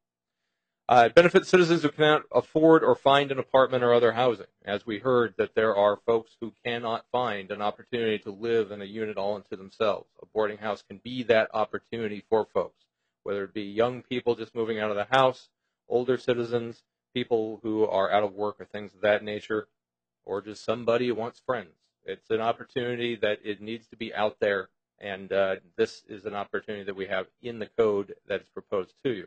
Uh, it benefits citizens who cannot afford or find an apartment or other housing. As we heard, that there are folks who cannot find an opportunity to live in a unit all unto themselves. A boarding house can be that opportunity for folks, whether it be young people just moving out of the house, older citizens, people who are out of work or things of that nature, or just somebody who wants friends. It's an opportunity that it needs to be out there, and uh, this is an opportunity that we have in the code that is proposed to you.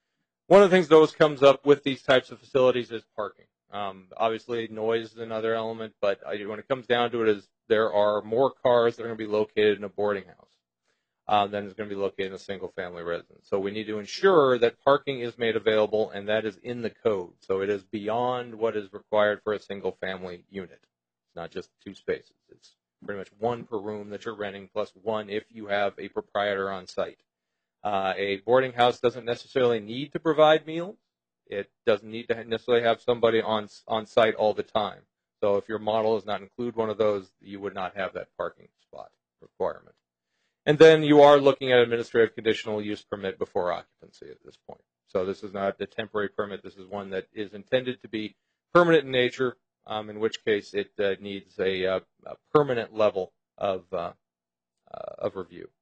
One of the things that always comes up with these types of facilities is parking. Um, obviously, noise is another element, but when it comes down to it, is there are more cars that are going to be located in a boarding house uh, than is going to be located in a single-family residence. So we need to ensure that parking is made available, and that is in the code. So it is beyond what is required for a single-family unit. It's not just two spaces. It's pretty much one per room that you're renting, plus one if you have a proprietor on site. Uh, a boarding house doesn't necessarily need to provide meals. It doesn't need to necessarily have somebody on on site all the time. So if your model does not include one of those, you would not have that parking spot requirement. And then you are looking at administrative conditional use permit before occupancy at this point. So this is not a temporary permit. This is one that is intended to be permanent in nature, um, in which case it uh, needs a, uh, a permanent level of, uh, uh, of review.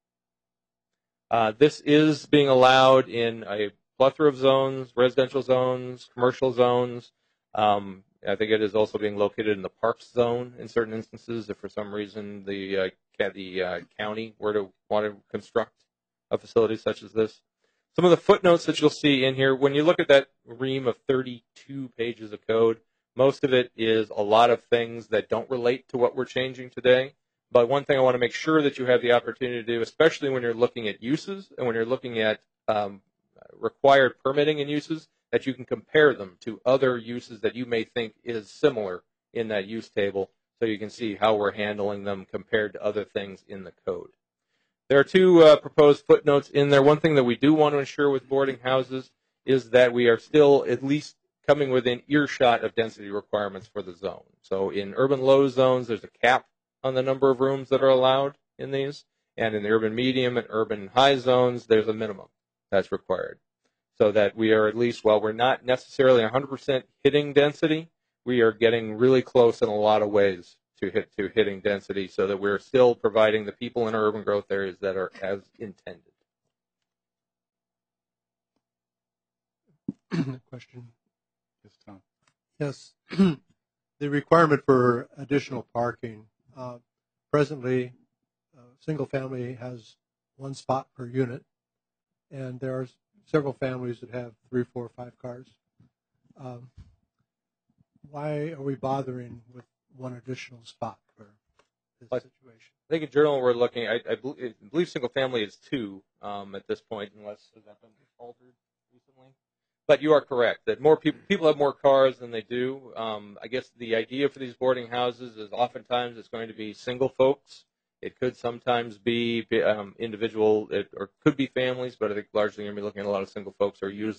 Uh, this is being allowed in a plethora of zones, residential zones, commercial zones. Um, I think it is also being located in the parks zone in certain instances if for some reason the, uh, the uh, county were to want to construct a facility such as this. Some of the footnotes that you'll see in here, when you look at that ream of thirty-two pages of code, most of it is a lot of things that don't relate to what we're changing today. But one thing I want to make sure that you have the opportunity to do, especially when you're looking at uses and when you're looking at um, required permitting and uses, that you can compare them to other uses that you may think is similar in that use table so you can see how we're handling them compared to other things in the code. There are two uh, proposed footnotes in there. One thing that we do want to ensure with boarding houses is that we are still at least coming within earshot of density requirements for the zone. So in urban low zones, there's a cap on the number of rooms that are allowed in these. And in the urban medium and urban high zones, there's a minimum that's required. So that we are at least, while we're not necessarily one hundred percent hitting density, we are getting really close in a lot of ways to hit to hitting density so that we're still providing the people in urban growth areas that are as intended. Question. Yes, Tom. Yes. The requirement for additional parking. Uh, presently, uh, single family has one spot per unit, and there are several families that have three, four, five cars. Um, why are we bothering with one additional spot for this situation? I think in general we're looking, I, I, believe, I believe single family is two um, at this point, unless has that been altered recently. But you are correct that more people people have more cars than they do. Um, I guess the idea for these boarding houses is oftentimes it's going to be single folks. It could sometimes be um, individual, it, or could be families, but I think largely you're going to be looking at a lot of single folks who are using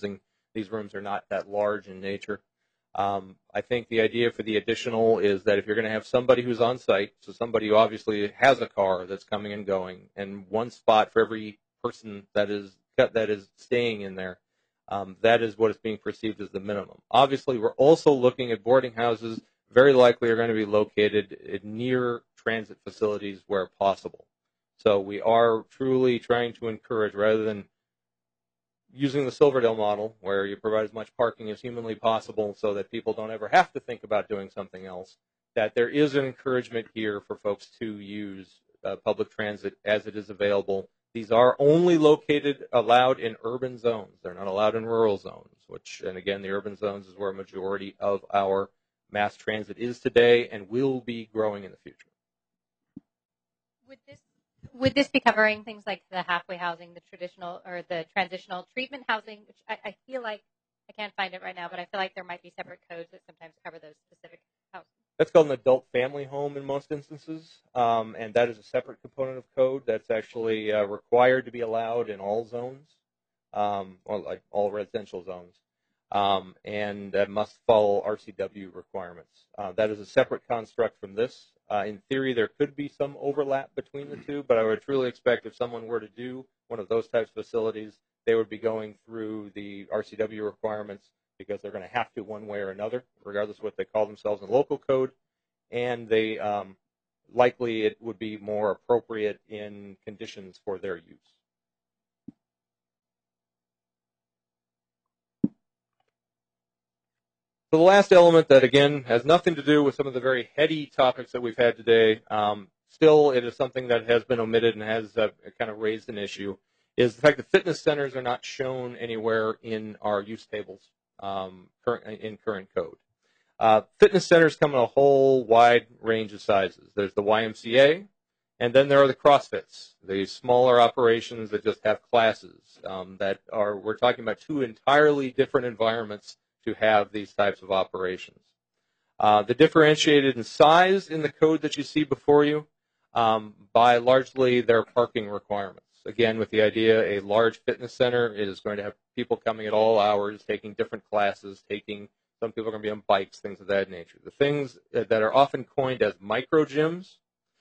These rooms are not that large in nature. Um, I think the idea for the additional is that if you're going to have somebody who's on site, so somebody who obviously has a car that's coming and going, and one spot for every person that is that is staying in there, um, that is what is being perceived as the minimum. Obviously, we're also looking at boarding houses. Very likely are going to be located near transit facilities where possible. So we are truly trying to encourage, rather than using the Silverdale model, where you provide as much parking as humanly possible so that people don't ever have to think about doing something else, that there is an encouragement here for folks to use uh, public transit as it is available. These are only located, allowed in urban zones. They're not allowed in rural zones, which, and again, the urban zones is where a majority of our mass transit is today and will be growing in the future. Would this Would this be covering things like the halfway housing, the traditional or the transitional treatment housing, which I, I feel like, I can't find it right now, but I feel like there might be separate codes that sometimes cover those specific houses. That's called an adult family home in most instances, um, and that is a separate component of code that's actually uh, required to be allowed in all zones, um, or like all residential zones, um, and that must follow R C W requirements. Uh, that is a separate construct from this. Uh, in theory, there could be some overlap between the two, but I would truly expect if someone were to do one of those types of facilities, they would be going through the R C W requirements because they're going to have to one way or another, regardless of what they call themselves in local code, and they um, likely it would be more appropriate in conditions for their use. So the last element that, again, has nothing to do with some of the very heady topics that we've had today, um, still it is something that has been omitted and has uh, kind of raised an issue, is the fact that fitness centers are not shown anywhere in our use tables um, current, in current code. Uh, fitness centers come in a whole wide range of sizes. There's the Y M C A, and then there are the CrossFits, the smaller operations that just have classes um, that are, we're talking about two entirely different environments to have these types of operations. Uh, the differentiated in size in the code that you see before you um, by largely their parking requirements. Again, with the idea a large fitness center is going to have people coming at all hours, taking different classes, taking, some people are going to be on bikes, things of that nature. The things that are often coined as micro gyms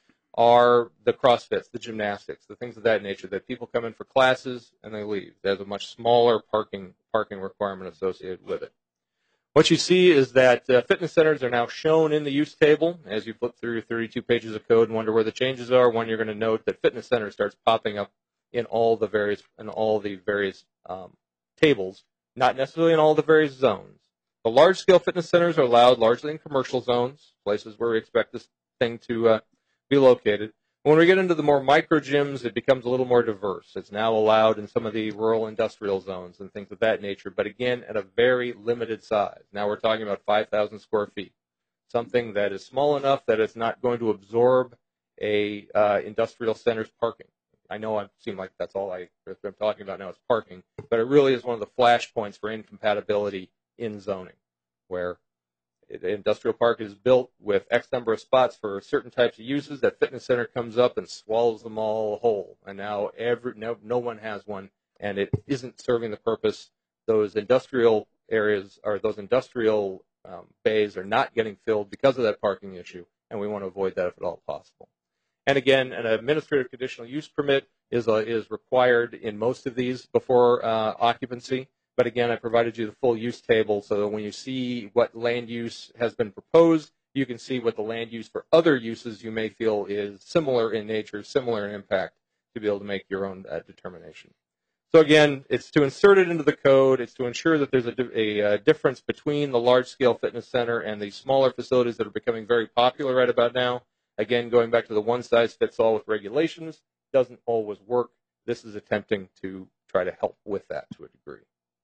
are the CrossFits, the gymnastics, the things of that nature, that people come in for classes and they leave. There's a much smaller parking parking requirement associated with it. What you see is that uh, fitness centers are now shown in the use table. As you flip through thirty-two pages of code and wonder where the changes are, one, you're going to note that fitness center starts popping up in all the various in all the various um, tables, not necessarily in all the various zones. The large-scale fitness centers are allowed largely in commercial zones, places where we expect this thing to uh, be located. When we get into the more micro gyms, it becomes a little more diverse. It's now allowed in some of the rural industrial zones and things of that nature, but again, at a very limited size. Now we're talking about five thousand square feet, something that is small enough that it's not going to absorb a uh, industrial center's parking. I know I seem like that's all I, I'm talking about now is parking, but it really is one of the flashpoints for incompatibility in zoning, where the industrial park is built with X number of spots for certain types of uses. That fitness center comes up and swallows them all whole. And now every no, no one has one, and it isn't serving the purpose. Those industrial areas or those industrial um, bays are not getting filled because of that parking issue, and we want to avoid that if at all possible. And again, an administrative conditional use permit is uh, is required in most of these before uh, occupancy. But again, I provided you the full use table so that when you see what land use has been proposed, you can see what the land use for other uses you may feel is similar in nature, similar in impact, to be able to make your own uh, determination. So again, it's to insert it into the code. It's to ensure that there's a, a, a difference between the large-scale fitness center and the smaller facilities that are becoming very popular right about now. Again, going back to the one-size-fits-all with regulations doesn't always work. This is attempting to try to help with that to a degree.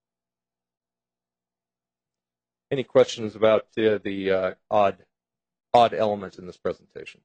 Any questions about uh, the uh, odd odd elements in this presentation?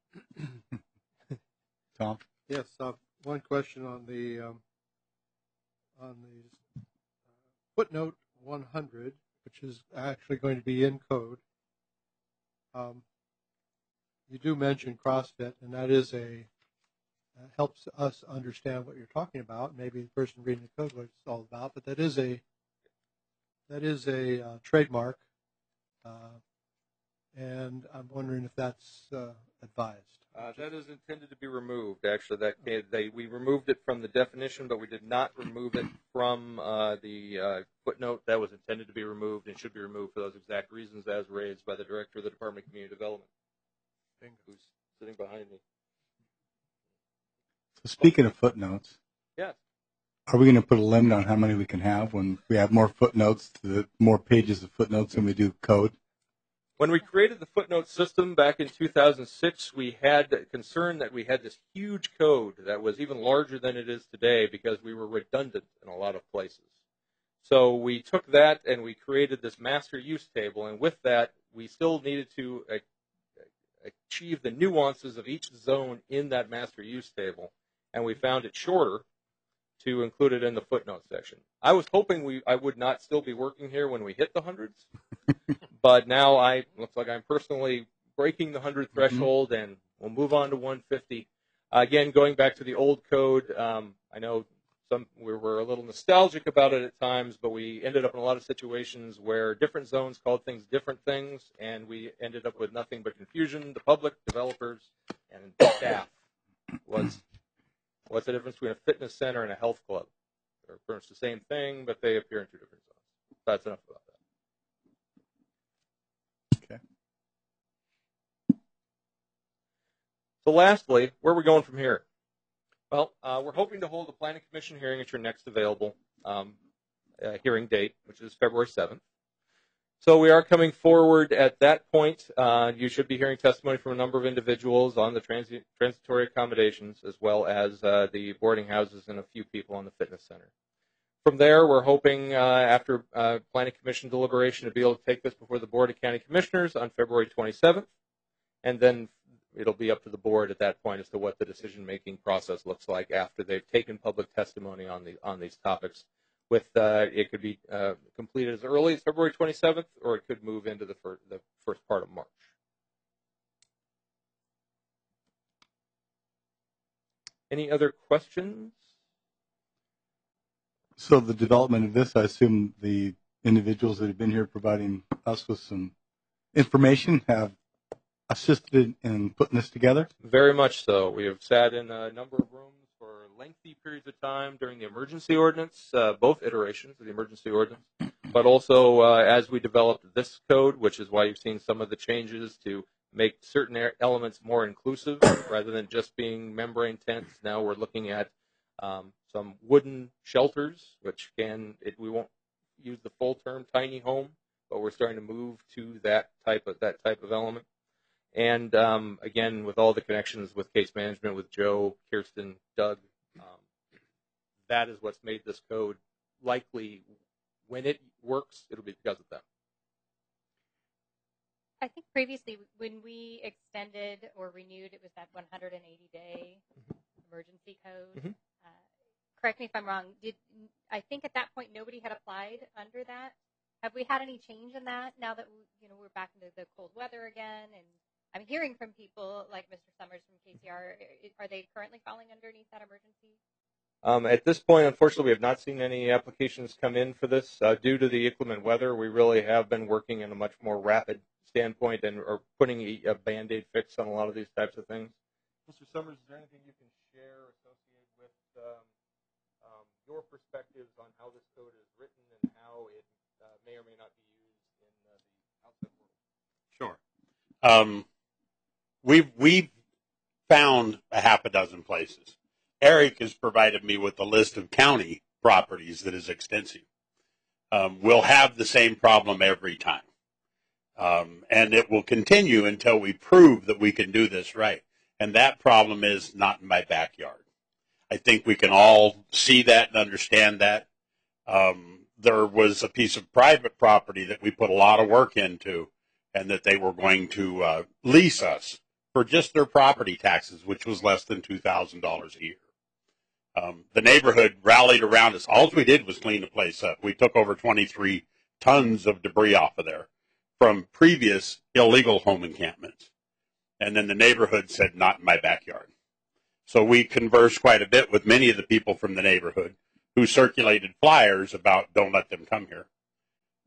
Tom? Yes, uh, one question on the um, on the footnote one hundred, which is actually going to be in code. Um, you do mention CrossFit, and that is a uh, helps us understand what you're talking about. Maybe the person reading the code what it's all about, but that is a that is a uh, trademark, uh, and I'm wondering if that's uh, advised. Uh, that is intended to be removed. Actually, that they we removed it from the definition, but we did not remove it from uh, the uh, footnote. That was intended to be removed and should be removed for those exact reasons as raised by the director of the Department of Community Development, who's sitting behind me. So speaking of footnotes, yes, are we going to put a limit on how many we can have when we have more footnotes, to the more pages of footnotes than we do code? When we created the footnote system back in two thousand six, we had a concern that we had this huge code that was even larger than it is today because we were redundant in a lot of places. So we took that and we created this master use table, and with that, we still needed to uh, achieve the nuances of each zone in that master use table, and we found it shorter to include it in the footnote section. I was hoping we I would not still be working here when we hit the hundreds, but now I looks like I'm personally breaking the hundred threshold, mm-hmm. and we'll move on to one fifty. Uh, again, going back to the old code, um, I know some we were a little nostalgic about it at times, but we ended up in a lot of situations where different zones called things different things, and we ended up with nothing but confusion. The public, developers, and staff was. What's the difference between a fitness center and a health club? They're pretty much the same thing, but they appear in two different zones. That's enough about that. Okay. So lastly, where are we going from here? Well, uh, we're hoping to hold a planning commission hearing at your next available um, uh, hearing date, which is February seventh. So we are coming forward at that point. Uh, you should be hearing testimony from a number of individuals on the transi- transitory accommodations, as well as uh, the boarding houses and a few people on the fitness center. From there, we're hoping uh, after uh, Planning Commission deliberation to be able to take this before the Board of County Commissioners on February twenty-seventh, and then it'll be up to the board at that point as to what the decision-making process looks like after they've taken public testimony on the on these topics. With uh, it could be uh, completed as early as February twenty-seventh, or it could move into the, fir- the first part of March. Any other questions? So the development of this, I assume the individuals that have been here providing us with some information have assisted in putting this together? Very much so. We have sat in a number of rooms for lengthy periods of time during the emergency ordinance, uh, both iterations of the emergency ordinance, but also uh, as we developed this code, which is why you've seen some of the changes to make certain elements more inclusive rather than just being membrane tents. Now we're looking at um, some wooden shelters, which can, it, we won't use the full term tiny home, but we're starting to move to that type of that type of element. And um, again, with all the connections with case management, with Joe, Kirsten, Doug, um, that is what's made this code likely, when it works, it'll be because of them. I think previously when we extended or renewed, it was that one hundred eighty day emergency code. Mm-hmm. Uh, correct me if I'm wrong. Did I think at that point nobody had applied under that? Have we had any change in that now that we, you know we're back into the cold weather again? And I'm hearing from people like Mister Summers from K C R. Are they currently falling underneath that emergency? Um, at this point, unfortunately, we have not seen any applications come in for this. Uh, due to the inclement weather, we really have been working in a much more rapid standpoint and are putting a, a Band-Aid fix on a lot of these types of things. Mister Summers, is there anything you can share associated with um, um, your perspectives on how this code is written and how it uh, may or may not be used in uh, the outside world? Sure. Um, we've, we've found a half a dozen places. Eric has provided me with a list of county properties that is extensive. Um, we'll have the same problem every time. Um, and it will continue until we prove that we can do this right. And that problem is not in my backyard. I think we can all see that and understand that. Um, there was a piece of private property that we put a lot of work into and that they were going to uh, lease us for just their property taxes, which was less than two thousand dollars a year. Um, the neighborhood rallied around us. All we did was clean the place up. We took over twenty-three tons of debris off of there from previous illegal home encampments. And then the neighborhood said, not in my backyard. So we conversed quite a bit with many of the people from the neighborhood who circulated flyers about don't let them come here.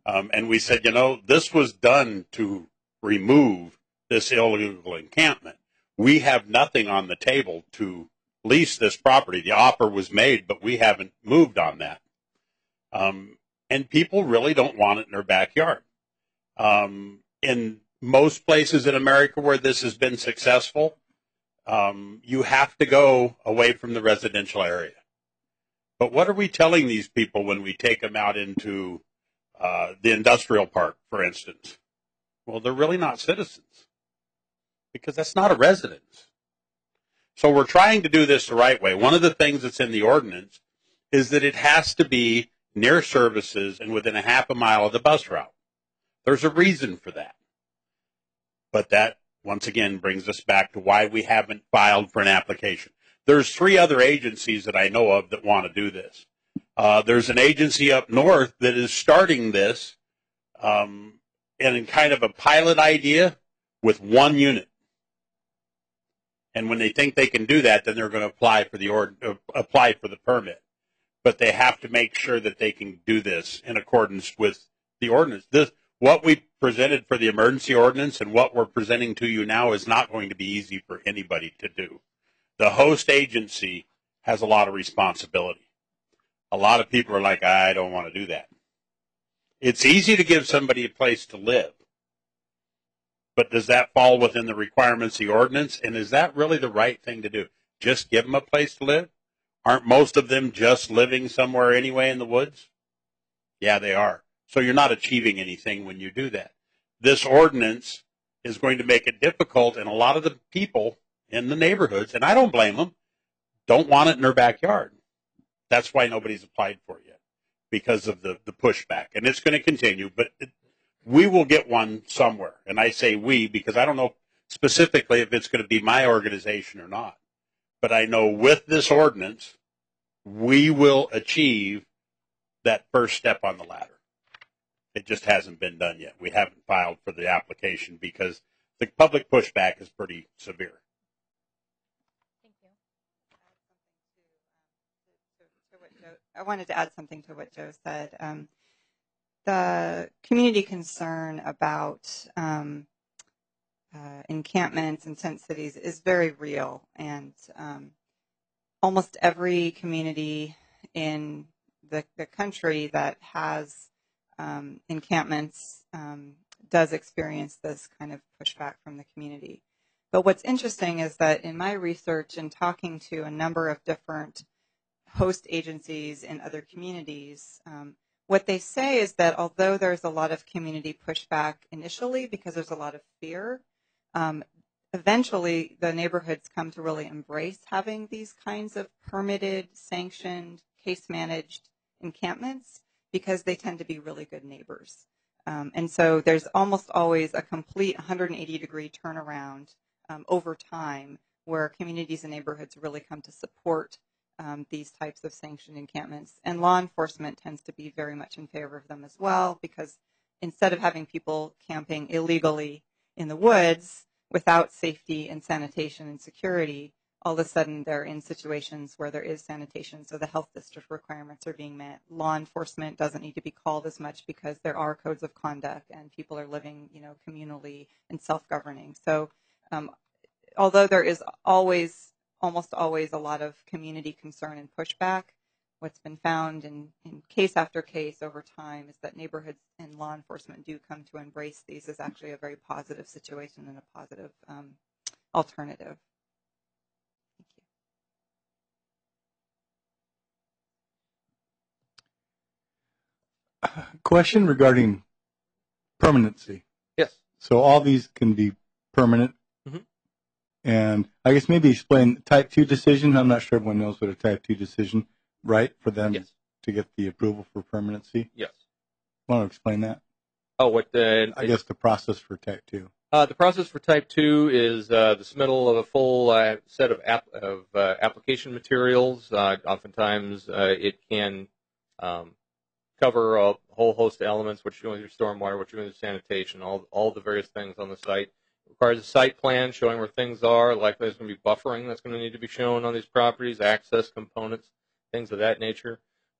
Um, and we said, you know, this was done to remove this illegal encampment. We have nothing on the table to lease this property. The offer was made, but we haven't moved on that. Um, and people really don't want it in their backyard. Um, in most places in America where this has been successful, um, you have to go away from the residential area. But what are we telling these people when we take them out into uh, the industrial park, for instance? Well, they're really not citizens because that's not a residence. So we're trying to do this the right way. One of the things that's in the ordinance is that it has to be near services and within a half a mile of the bus route. There's a reason for that. But that, once again, brings us back to why we haven't filed for an application. There's three other agencies that I know of that want to do this. Uh, there's an agency up north that is starting this um, in kind of a pilot idea with one unit. And when they think they can do that, then they're going to apply for the ord- uh, apply for the permit. But they have to make sure that they can do this in accordance with the ordinance. This, what we presented for the emergency ordinance and what we're presenting to you now is not going to be easy for anybody to do. The host agency has a lot of responsibility. A lot of people are like, I don't want to do that. It's easy to give somebody a place to live. But does that fall within the requirements of the ordinance? And is that really the right thing to do? Just give them a place to live? Aren't most of them just living somewhere anyway in the woods? Yeah, they are. So you're not achieving anything when you do that. This ordinance is going to make it difficult, and a lot of the people in the neighborhoods, and I don't blame them, don't want it in their backyard. That's why nobody's applied for it yet, because of the, the pushback. And it's going to continue, but it, we will get one somewhere. And I say we because I don't know specifically if it's going to be my organization or not. But I know with this ordinance, we will achieve that first step on the ladder. It just hasn't been done yet. We haven't filed for the application because the public pushback is pretty severe. Thank you. I wanted to add something to what Joe said. Um, the community concern about um, uh, encampments in tent cities is very real, and um, almost every community in the, the country that has um, encampments um, does experience this kind of pushback from the community. But what's interesting is that in my research and talking to a number of different host agencies in other communities, um, what they say is that although there's a lot of community pushback initially because there's a lot of fear, um, eventually the neighborhoods come to really embrace having these kinds of permitted, sanctioned, case-managed encampments because they tend to be really good neighbors. Um, and so there's almost always a complete one hundred eighty degree turnaround um, over time where communities and neighborhoods really come to support Um, these types of sanctioned encampments. And law enforcement tends to be very much in favor of them as well, because instead of having people camping illegally in the woods without safety and sanitation and security, all of a sudden they're in situations where there is sanitation, so the health district requirements are being met. Law enforcement doesn't need to be called as much because there are codes of conduct and people are living, you know, communally and self-governing. So um, although there is always almost always a lot of community concern and pushback, what's been found in, in case after case over time is that neighborhoods and law enforcement do come to embrace these as actually a very positive situation and a positive um, alternative. Thank you. Question regarding permanency. Yes. So all these can be permanent. Mm-hmm. And I guess maybe explain type two decision. I'm not sure everyone knows what a type two decision, right, for them yes. to get the approval for permanency. Yes. Want to explain that? Oh, what the? I guess the process for type two. Uh, the process for type two is uh, the submittal of a full uh, set of app, of uh, application materials. Uh, oftentimes, uh, it can um, cover a whole host of elements: what you're doing with your stormwater, what you're doing with sanitation, all all the various things on the site. Requires a site plan showing where things are. Likely there's going to be buffering that's going to need to be shown on these properties, access components, things of that nature.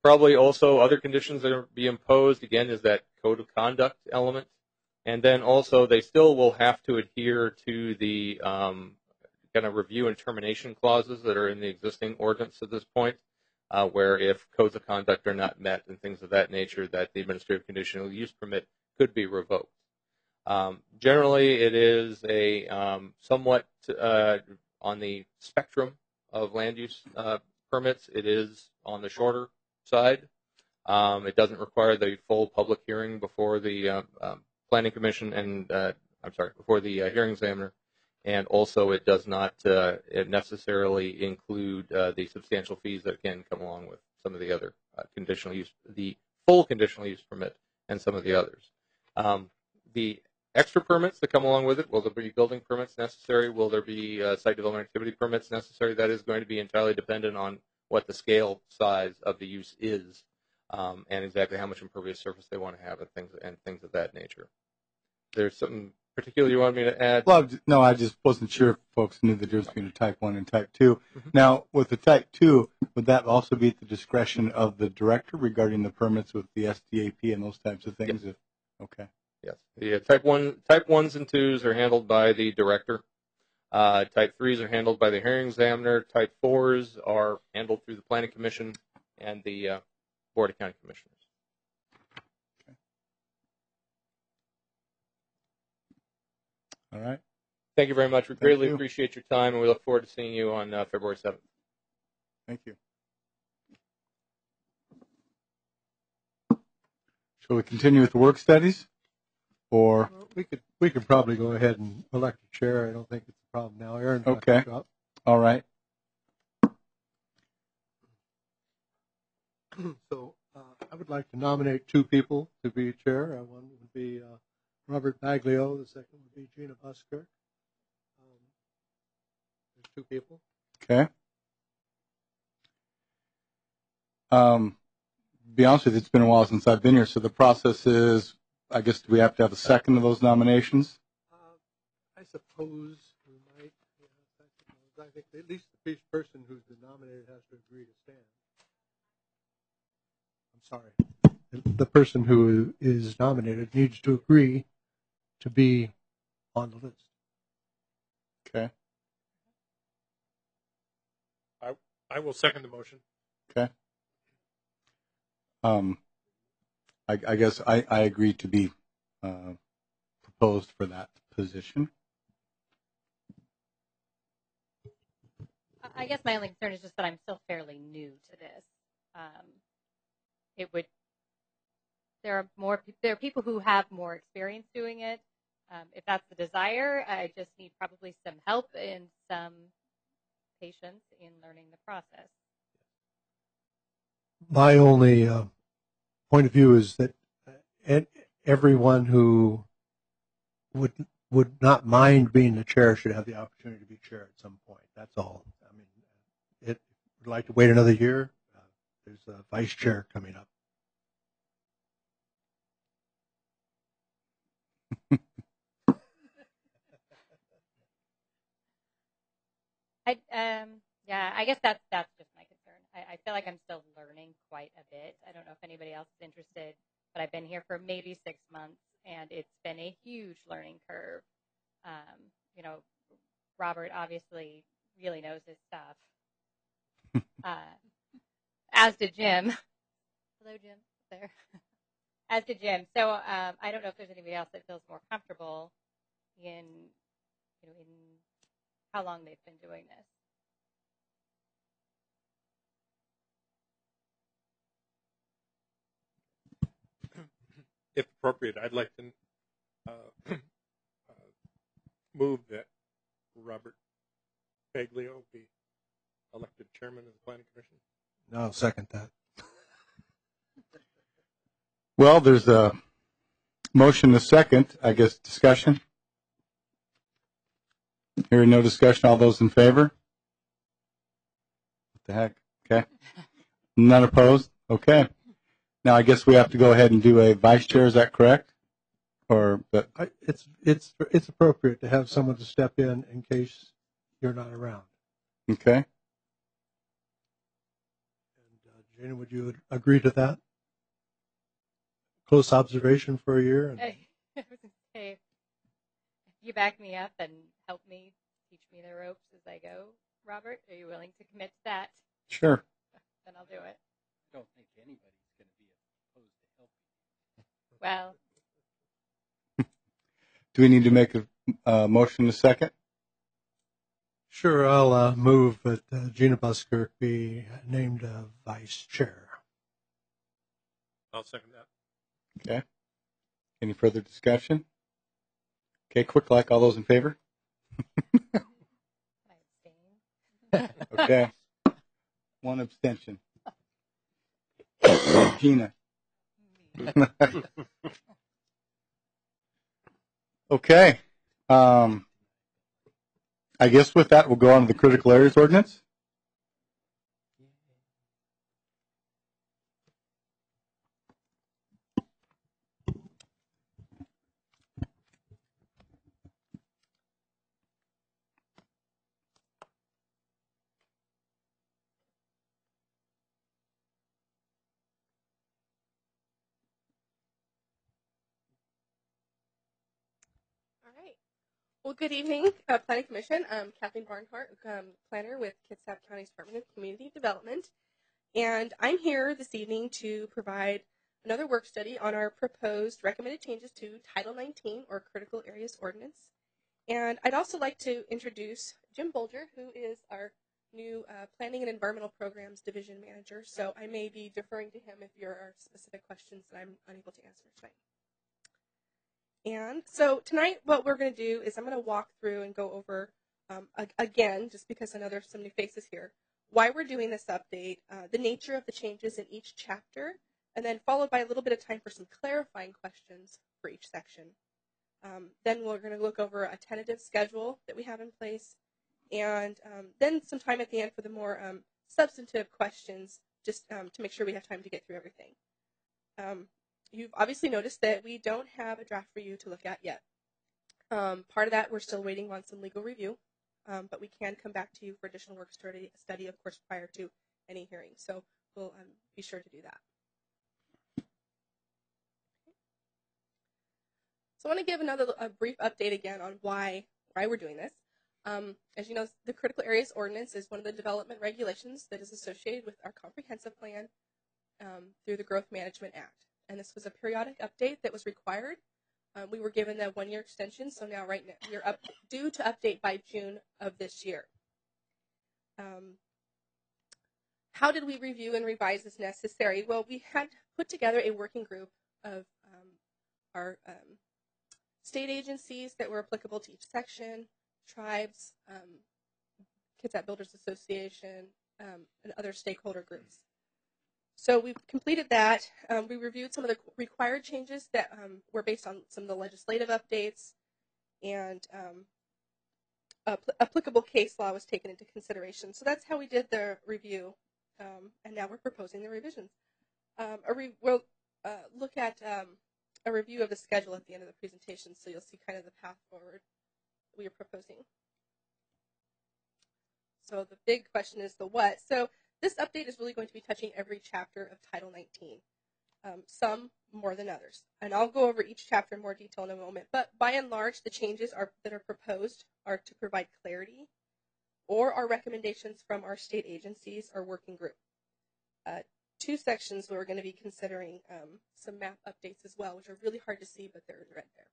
probably also other conditions that are be imposed, again, is that code of conduct element. And then also they still will have to adhere to the um, kind of review and termination clauses that are in the existing ordinance at this point, uh, where if codes of conduct are not met and things of that nature, that the administrative conditional use permit could be revoked. Um, generally, it is a um, somewhat uh, on the spectrum of land use uh, permits. It is on the shorter side. Um, it doesn't require the full public hearing before the uh, um, Planning Commission and uh, I'm sorry, before the uh, hearing examiner, and also it does not uh, it necessarily include uh, the substantial fees that can come along with some of the other uh, conditional use, the full conditional use permit, and some of the others. Um, the extra permits that come along with it, will there be building permits necessary? Will there be uh, site development activity permits necessary? That is going to be entirely dependent on what the scale size of the use is, um, and exactly how much impervious surface they want to have, and things and things of that nature. There's something particular you want me to add? Well, no, I just wasn't sure if folks knew the difference between a type one and type two. Mm-hmm. Now, with the type two, would that also be at the discretion of the director regarding the permits with the S D A P and those types of things? Yes. If, okay. Yes. The uh, type one, type ones and twos are handled by the director. Uh, type threes are handled by the hearing examiner. Type fours are handled through the Planning Commission and the uh, Board of County Commissioners. Okay. All right. Thank you very much. We Thank greatly you. appreciate your time, and we look forward to seeing you on uh, February seventh. Thank you. Shall we continue with the work studies? Or We could we could probably go ahead and elect a chair. I don't think it's a problem now. Aaron. Okay. All right. So uh, I would like to nominate two people to be chair. Uh, one would be uh, Robert Baglio. The second would be Gina Busker. Um, there's two people. Okay. Um, to be honest with you, it's been a while since I've been here, so the process is, I guess, do we have to have a second of those nominations? Uh, I suppose we might. Yes, I suppose. I think at least the person who's been nominated has to agree to stand. I'm sorry. The person who is nominated needs to agree to be on the list. Okay. I I will second the motion. Okay. Um, I, I guess I, I agree to be uh, proposed for that position. I guess my only concern is just that I'm still fairly new to this. Um, it would. There are more. There are people who have more experience doing it. Um, if that's the desire, I just need probably some help and some patience in learning the process. My only uh, point of view is that uh, everyone who would would not mind being the chair should have the opportunity to be chair at some point. That's all. I mean, it would like to wait another year. Uh, there's a vice chair coming up. I um yeah, I guess that's that's just my concern. I, I feel like I'm still learning quite a bit. I don't know if anybody else is interested, but I've been here for maybe six months, and it's been a huge learning curve. Um, you know, Robert obviously really knows his stuff, uh, as did Jim. Hello, Jim. There. As did Jim. So um, I don't know if there's anybody else that feels more comfortable in, you know, in how long they've been doing this. If appropriate, I'd like to uh, uh, move that Robert Baglio be elected chairman of the Planning Commission. No, I'll second that. Well, there's a motion, a second, I guess, discussion. Hearing no discussion, all those in favor? What the heck? Okay. None opposed? Okay. Now I guess we have to go ahead and do a vice chair, is that correct? Or but I, it's it's it's appropriate to have someone to step in in case you're not around. okay. And uh, Jane, would you agree to that? Close observation for a year? And... I was gonna say, if you back me up and help me teach me the ropes as I go, Robert, are you willing to commit to that? Sure. Then I'll do it. I don't think anybody's going to be opposed to helping. Well, Do we need to make a uh, motion in a second? Sure, I'll uh, move that uh, Gina Buskirk be named uh, vice chair. I'll second that. Okay. Any further discussion? Okay, quick like, all those in favor? I abstain. Okay. One abstention. Gina. Okay. Um, I guess with that, we'll go on to the critical areas ordinance. All right. Well, good evening, uh, Planning Commission. I'm Kathleen Barnhart, um, planner with Kitsap County Department of Community Development. And I'm here this evening to provide another work study on our proposed recommended changes to Title nineteen, or Critical Areas Ordinance. And I'd also like to introduce Jim Bolger, who is our new uh, Planning and Environmental Programs Division Manager. So I may be deferring to him if there are specific questions that I'm unable to answer tonight. And so tonight what we're going to do is I'm going to walk through and go over, um, again, just because I know there's some new faces here, why we're doing this update, uh, the nature of the changes in each chapter, and then followed by a little bit of time for some clarifying questions for each section. Um, then we're going to look over a tentative schedule that we have in place, and um, then some time at the end for the more um, substantive questions, just um, to make sure we have time to get through everything. Um, You've obviously noticed that we don't have a draft for you to look at yet. Um, part of that, we're still waiting on some legal review, um, but we can come back to you for additional work study, study of course, prior to any hearing. So we'll um, be sure to do that. So I want to give another a brief update again on why, why we're doing this. Um, as you know, the Critical Areas Ordinance is one of the development regulations that is associated with our comprehensive plan um, through the Growth Management Act. And this was a periodic update that was required. Um, we were given the one-year extension, so now right now you're up, due to update by June of this year. Um, how did we review and revise as necessary? Well, we had put together a working group of um, our um, state agencies that were applicable to each section, tribes, um, Kitsap Builders Association, um, and other stakeholder groups. So we've completed that. Um, we reviewed some of the required changes that um, were based on some of the legislative updates, and um, apl applicable case law was taken into consideration. So that's how we did the review, um, and now we're proposing the revisions. Um, a re we'll uh, look at um, a review of the schedule at the end of the presentation, so you'll see kind of the path forward we are proposing. So the big question is the what. So this update is really going to be touching every chapter of Title nineteen, um, some more than others. And I'll go over each chapter in more detail in a moment. But by and large, the changes are, that are proposed are to provide clarity or are recommendations from our state agencies or working group. Uh, two sections we're going to be considering um, some map updates as well, which are really hard to see, but they're in red there.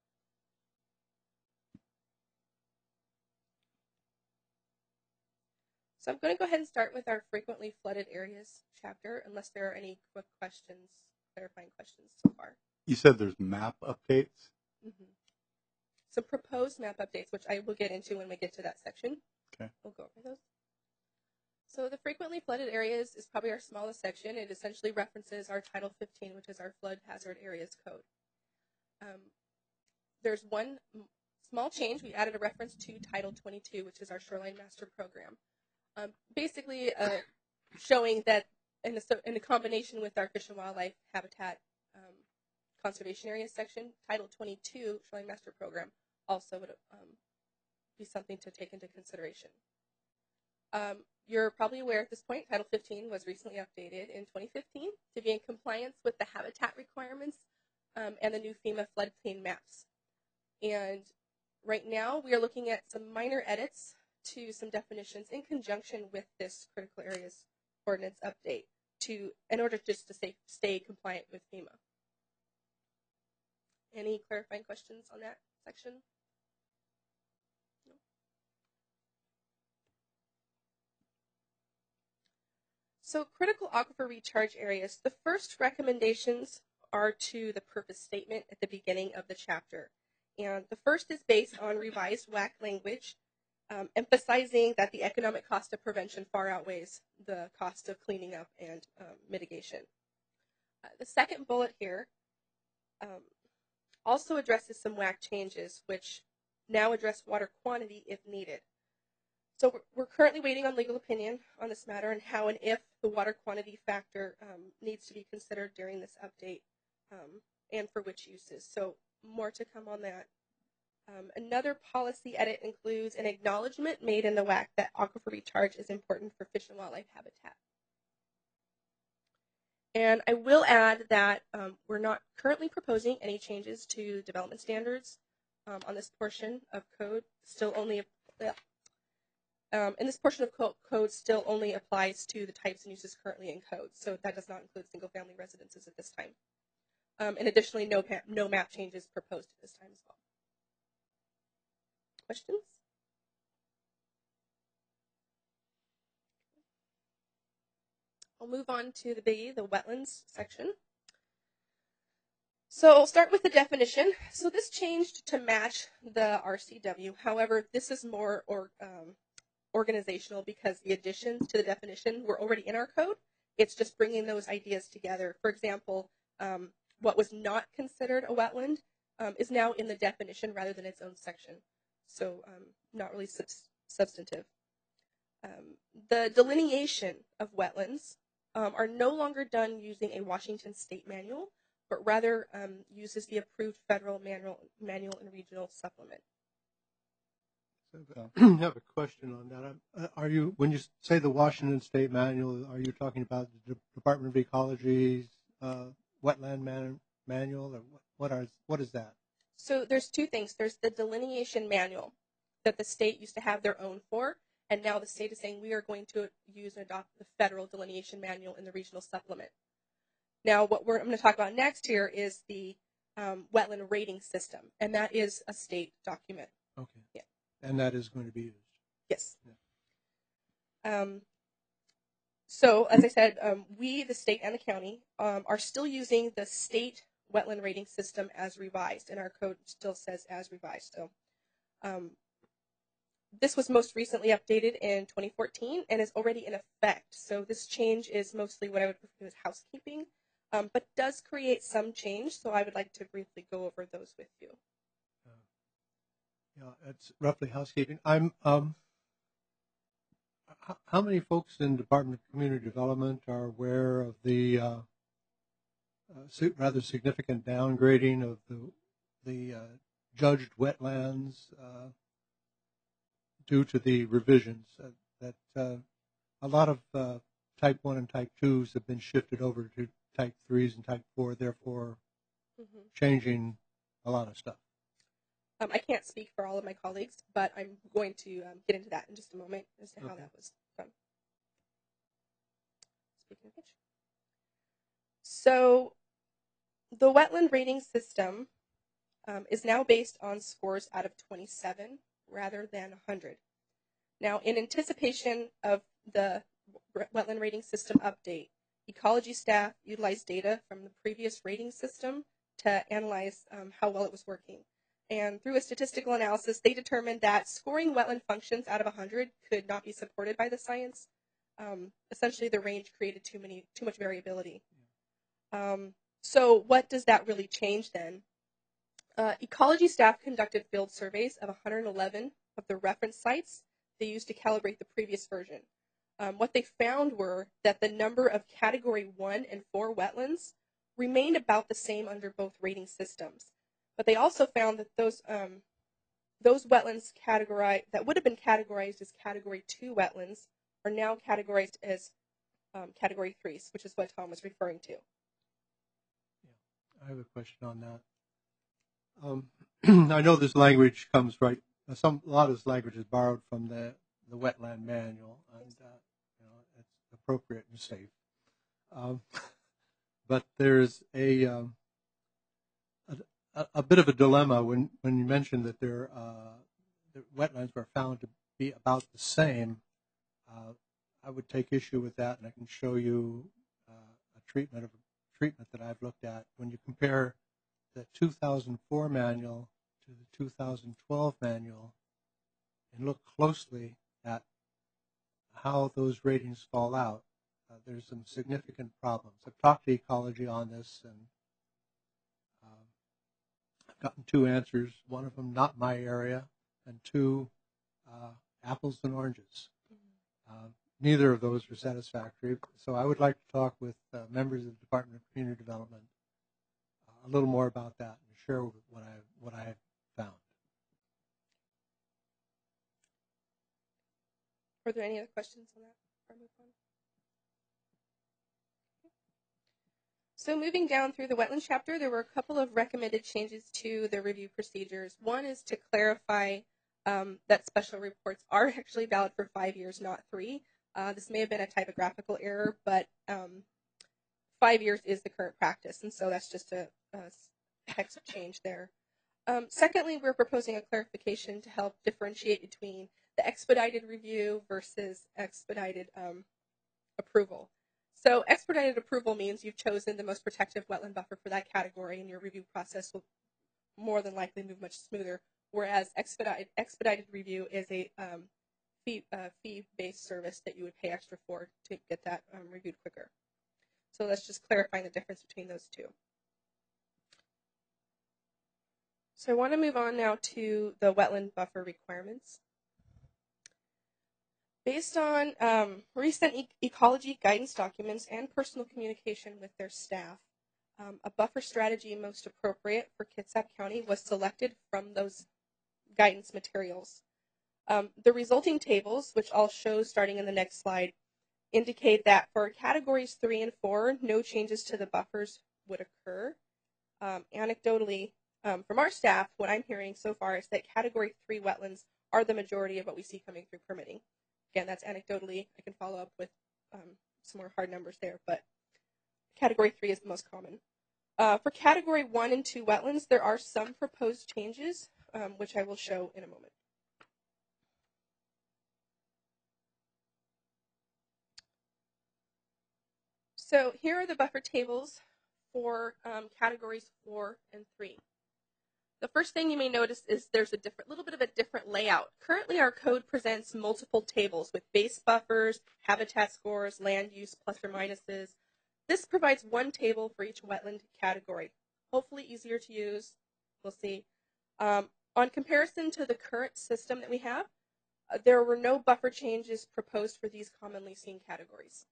So I'm going to go ahead and start with our frequently flooded areas chapter, unless there are any quick questions, clarifying questions so far. You said there's map updates? Mm-hmm. Some proposed map updates, which I will get into when we get to that section. Okay. We'll go over those. So the frequently flooded areas is probably our smallest section. It essentially references our Title fifteen, which is our Flood Hazard Areas Code. Um, there's one small change. We added a reference to Title twenty-two, which is our Shoreline Master Program. Um, basically uh, showing that in a, in a combination with our Fish and Wildlife Habitat um, Conservation Areas section, Title twenty-two, Shoreline Master Program, also would um, be something to take into consideration. Um, you're probably aware at this point, Title fifteen was recently updated in twenty fifteen to be in compliance with the habitat requirements um, and the new FEMA floodplain maps. And right now, we are looking at some minor edits to some definitions in conjunction with this critical areas ordinance update to, in order just to stay, stay compliant with FEMA. Any clarifying questions on that section? No. So critical aquifer recharge areas, the first recommendations are to the purpose statement at the beginning of the chapter. And the first is based on revised W A C language, um, emphasizing that the economic cost of prevention far outweighs the cost of cleaning up and um, mitigation. Uh, the second bullet here um, also addresses some W A C changes, which now address water quantity if needed. So we're, we're currently waiting on legal opinion on this matter and how and if the water quantity factor um, needs to be considered during this update um, and for which uses. So more to come on that. Um, another policy edit includes an acknowledgement made in the W A C that aquifer recharge is important for fish and wildlife habitat. And I will add that um, we're not currently proposing any changes to development standards um, on this portion of code. Still only, uh, um, and this portion of co code still only applies to the types and uses currently in code. So that does not include single-family residences at this time. Um, and additionally, no, no map changes proposed at this time as well. Questions? I'll move on to the biggie, the wetlands section. So I'll start with the definition. So this changed to match the R C W. However, this is more or, um, organizational because the additions to the definition were already in our code. It's just bringing those ideas together. For example, um, what was not considered a wetland um, is now in the definition rather than its own section. So um, not really sub substantive. Um, the delineation of wetlands um, are no longer done using a Washington state manual, but rather um, uses the approved federal manual, manual and regional supplement. So, I have a question on that. Uh, Are you, when you say the Washington State Manual, are you talking about the Department of Ecology's uh, wetland man manual, or what are what is that? So there's two things. There's the delineation manual that the state used to have their own for, and now the state is saying we are going to use and adopt the federal delineation manual in the regional supplement. Now, what we're, I'm going to talk about next here is the um, wetland rating system, and that is a state document. Okay. Yeah. And that is going to be used. Yes. Yeah. Um, so, as I said, um, we, the state and the county, um, are still using the state wetland rating system as revised, and our code still says as revised. So, um, this was most recently updated in twenty fourteen and is already in effect. So, this change is mostly what I would refer to as housekeeping, um, but does create some change. So, I would like to briefly go over those with you. Yeah, it's roughly housekeeping. I'm. Um, how many folks in Department of Community Development are aware of the uh, uh, rather significant downgrading of the the uh, judged wetlands uh, due to the revisions? Uh, that uh, a lot of uh, Type One and Type Twos have been shifted over to Type Threes and Type Four, therefore mm-hmm. changing a lot of stuff. Um, I can't speak for all of my colleagues, but I'm going to um, get into that in just a moment as to okay. how that was done. Speaking of which. So the wetland rating system um, is now based on scores out of twenty-seven rather than one hundred. Now, in anticipation of the wetland rating system update, ecology staff utilized data from the previous rating system to analyze um, how well it was working. And through a statistical analysis, they determined that scoring wetland functions out of one hundred could not be supported by the science. Um, essentially, the range created too many, too much variability. Um, so what does that really change then? Uh, ecology staff conducted field surveys of one hundred eleven of the reference sites they used to calibrate the previous version. Um, what they found were that the number of Category one and four wetlands remained about the same under both rating systems. But they also found that those um, those wetlands categorized that would have been categorized as Category two wetlands are now categorized as um, category threes, which is what Tom was referring to. I have a question on that. Um, I know this language comes right. Some a lot of this language is borrowed from the, the wetland manual, and uh, you know, it's appropriate and safe. Um, but there's a, um, a a bit of a dilemma when, when you mentioned that there uh, the wetlands were found to be about the same. Uh, I would take issue with that, and I can show you uh, a treatment of treatment that I've looked at. When you compare the two thousand four manual to the two thousand twelve manual and look closely at how those ratings fall out, uh, there's some significant problems. I've talked to ecology on this, and um, I've gotten two answers. One of them, not my area, and two, uh, apples and oranges. Uh, neither of those are satisfactory. So I would like to talk with uh, members of the Department of Community Development uh, a little more about that and share what I what I have found. Are there any other questions on that before I move on? So moving down through the wetlands chapter, there were a couple of recommended changes to the review procedures. One is to clarify um, that special reports are actually valid for five years, not three. Uh, this may have been a typographical error, but um, five years is the current practice, and so that's just a, a text change there. Um, secondly, we're proposing a clarification to help differentiate between the expedited review versus expedited um, approval. So expedited approval means you've chosen the most protective wetland buffer for that category, and your review process will more than likely move much smoother, whereas expedited, expedited review is a um, fee, uh, fee-based service that you would pay extra for to get that um, reviewed quicker. So that's just clarifying the difference between those two. So I want to move on now to the wetland buffer requirements. Based on um, recent e ecology guidance documents and personal communication with their staff, um, a buffer strategy most appropriate for Kitsap County was selected from those guidance materials. Um, the resulting tables, which I'll show starting in the next slide, indicate that for categories three and four, no changes to the buffers would occur. Um, anecdotally, um, from our staff, what I'm hearing so far is that category three wetlands are the majority of what we see coming through permitting. Again, that's anecdotally. I can follow up with um, some more hard numbers there, but category three is the most common. Uh, for category one and two wetlands, there are some proposed changes, um, which I will show in a moment. So here are the buffer tables for um, categories four and three. The first thing you may notice is there's a different, little bit of a different layout. Currently, our code presents multiple tables with base buffers, habitat scores, land use, plus or minuses. This provides one table for each wetland category. Hopefully easier to use. We'll see. Um, on comparison to the current system that we have, uh, there were no buffer changes proposed for these commonly seen categories.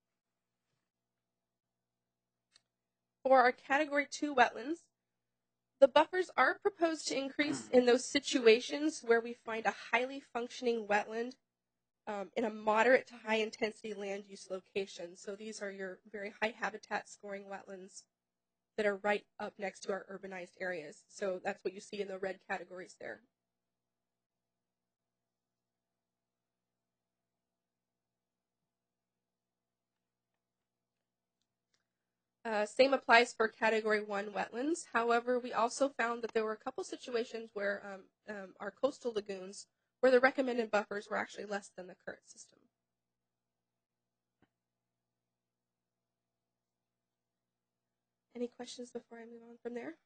For our category two wetlands, the buffers are proposed to increase in those situations where we find a highly functioning wetland um, in a moderate to high intensity land use location. So these are your very high habitat scoring wetlands that are right up next to our urbanized areas. So that's what you see in the red categories there. Uh, same applies for category one wetlands. However, we also found that there were a couple situations where um, um, our coastal lagoons, where the recommended buffers were actually less than the current system. Any questions before I move on from there?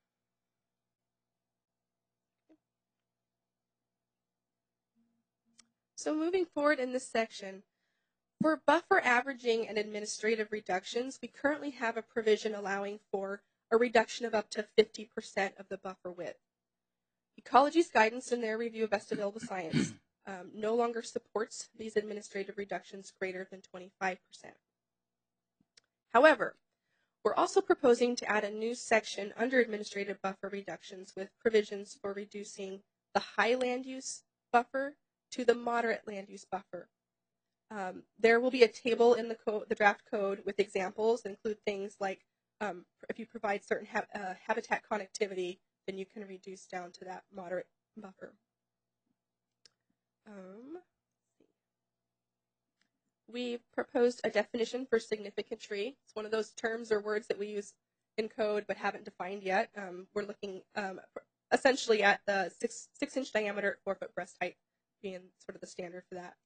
So moving forward in this section, for buffer averaging and administrative reductions, we currently have a provision allowing for a reduction of up to fifty percent of the buffer width. Ecology's guidance in their review of best available science um, no longer supports these administrative reductions greater than twenty-five percent. However, we're also proposing to add a new section under administrative buffer reductions with provisions for reducing the high land use buffer to the moderate land use buffer. Um, there will be a table in the code, the draft code, with examples that include things like um, if you provide certain ha- uh, habitat connectivity, then you can reduce down to that moderate buffer. Um, we proposed a definition for significant tree. It's one of those terms or words that we use in code but haven't defined yet. Um, we're looking um, essentially at the six six inch diameter, four foot breast height being sort of the standard for that.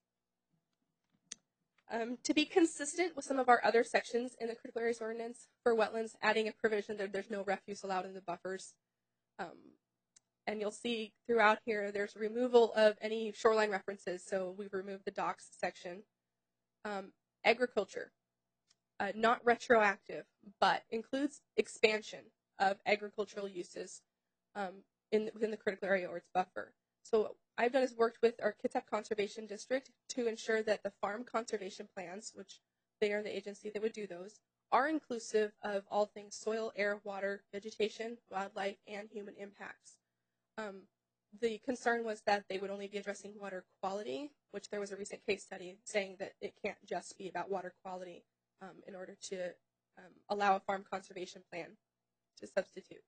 Um, to be consistent with some of our other sections in the critical areas ordinance for wetlands, adding a provision that there's no refuse allowed in the buffers. Um, and you'll see throughout here there's removal of any shoreline references, so we've removed the docks section. Um, agriculture, uh, not retroactive, but includes expansion of agricultural uses um, in within the critical area or its buffer. So what I've done is worked with our Kitsap Conservation District to ensure that the farm conservation plans, which they are the agency that would do those, are inclusive of all things soil, air, water, vegetation, wildlife, and human impacts. Um, the concern was that they would only be addressing water quality, which there was a recent case study saying that it can't just be about water quality um, in order to um, allow a farm conservation plan to substitute.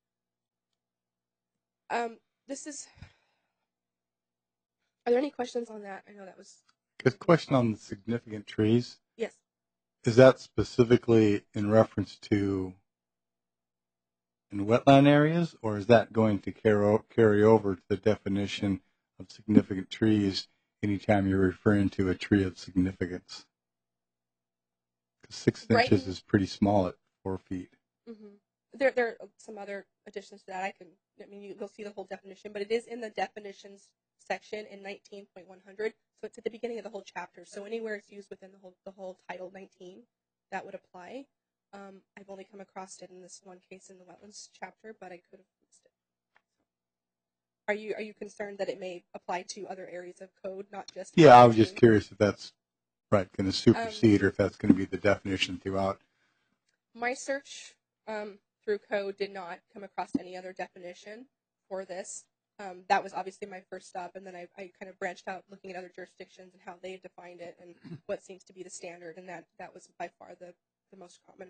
Um, this is... Are there any questions on that? I know that was... Good question on the significant trees. Yes. Is that specifically in reference to in wetland areas, or is that going to carry, carry over to the definition of significant trees anytime you're referring to a tree of significance? Because six Right. inches is pretty small at four feet. Mm-hmm. There, there are some other additions to that. I can, I mean, you, you'll see the whole definition, but it is in the definitions section in nineteen point one hundred. So it's at the beginning of the whole chapter. So anywhere it's used within the whole the whole title nineteen, that would apply. Um, I've only come across it in this one case in the wetlands chapter, but I could have missed it. Are you are you concerned that it may apply to other areas of code, not just? Yeah, I was just curious if that's right going to supersede, um, or if that's going to be the definition throughout. My search um, through code did not come across any other definition for this. Um, that was obviously my first stop, and then I, I kind of branched out looking at other jurisdictions and how they defined it and what seems to be the standard, and that, that was by far the, the most common.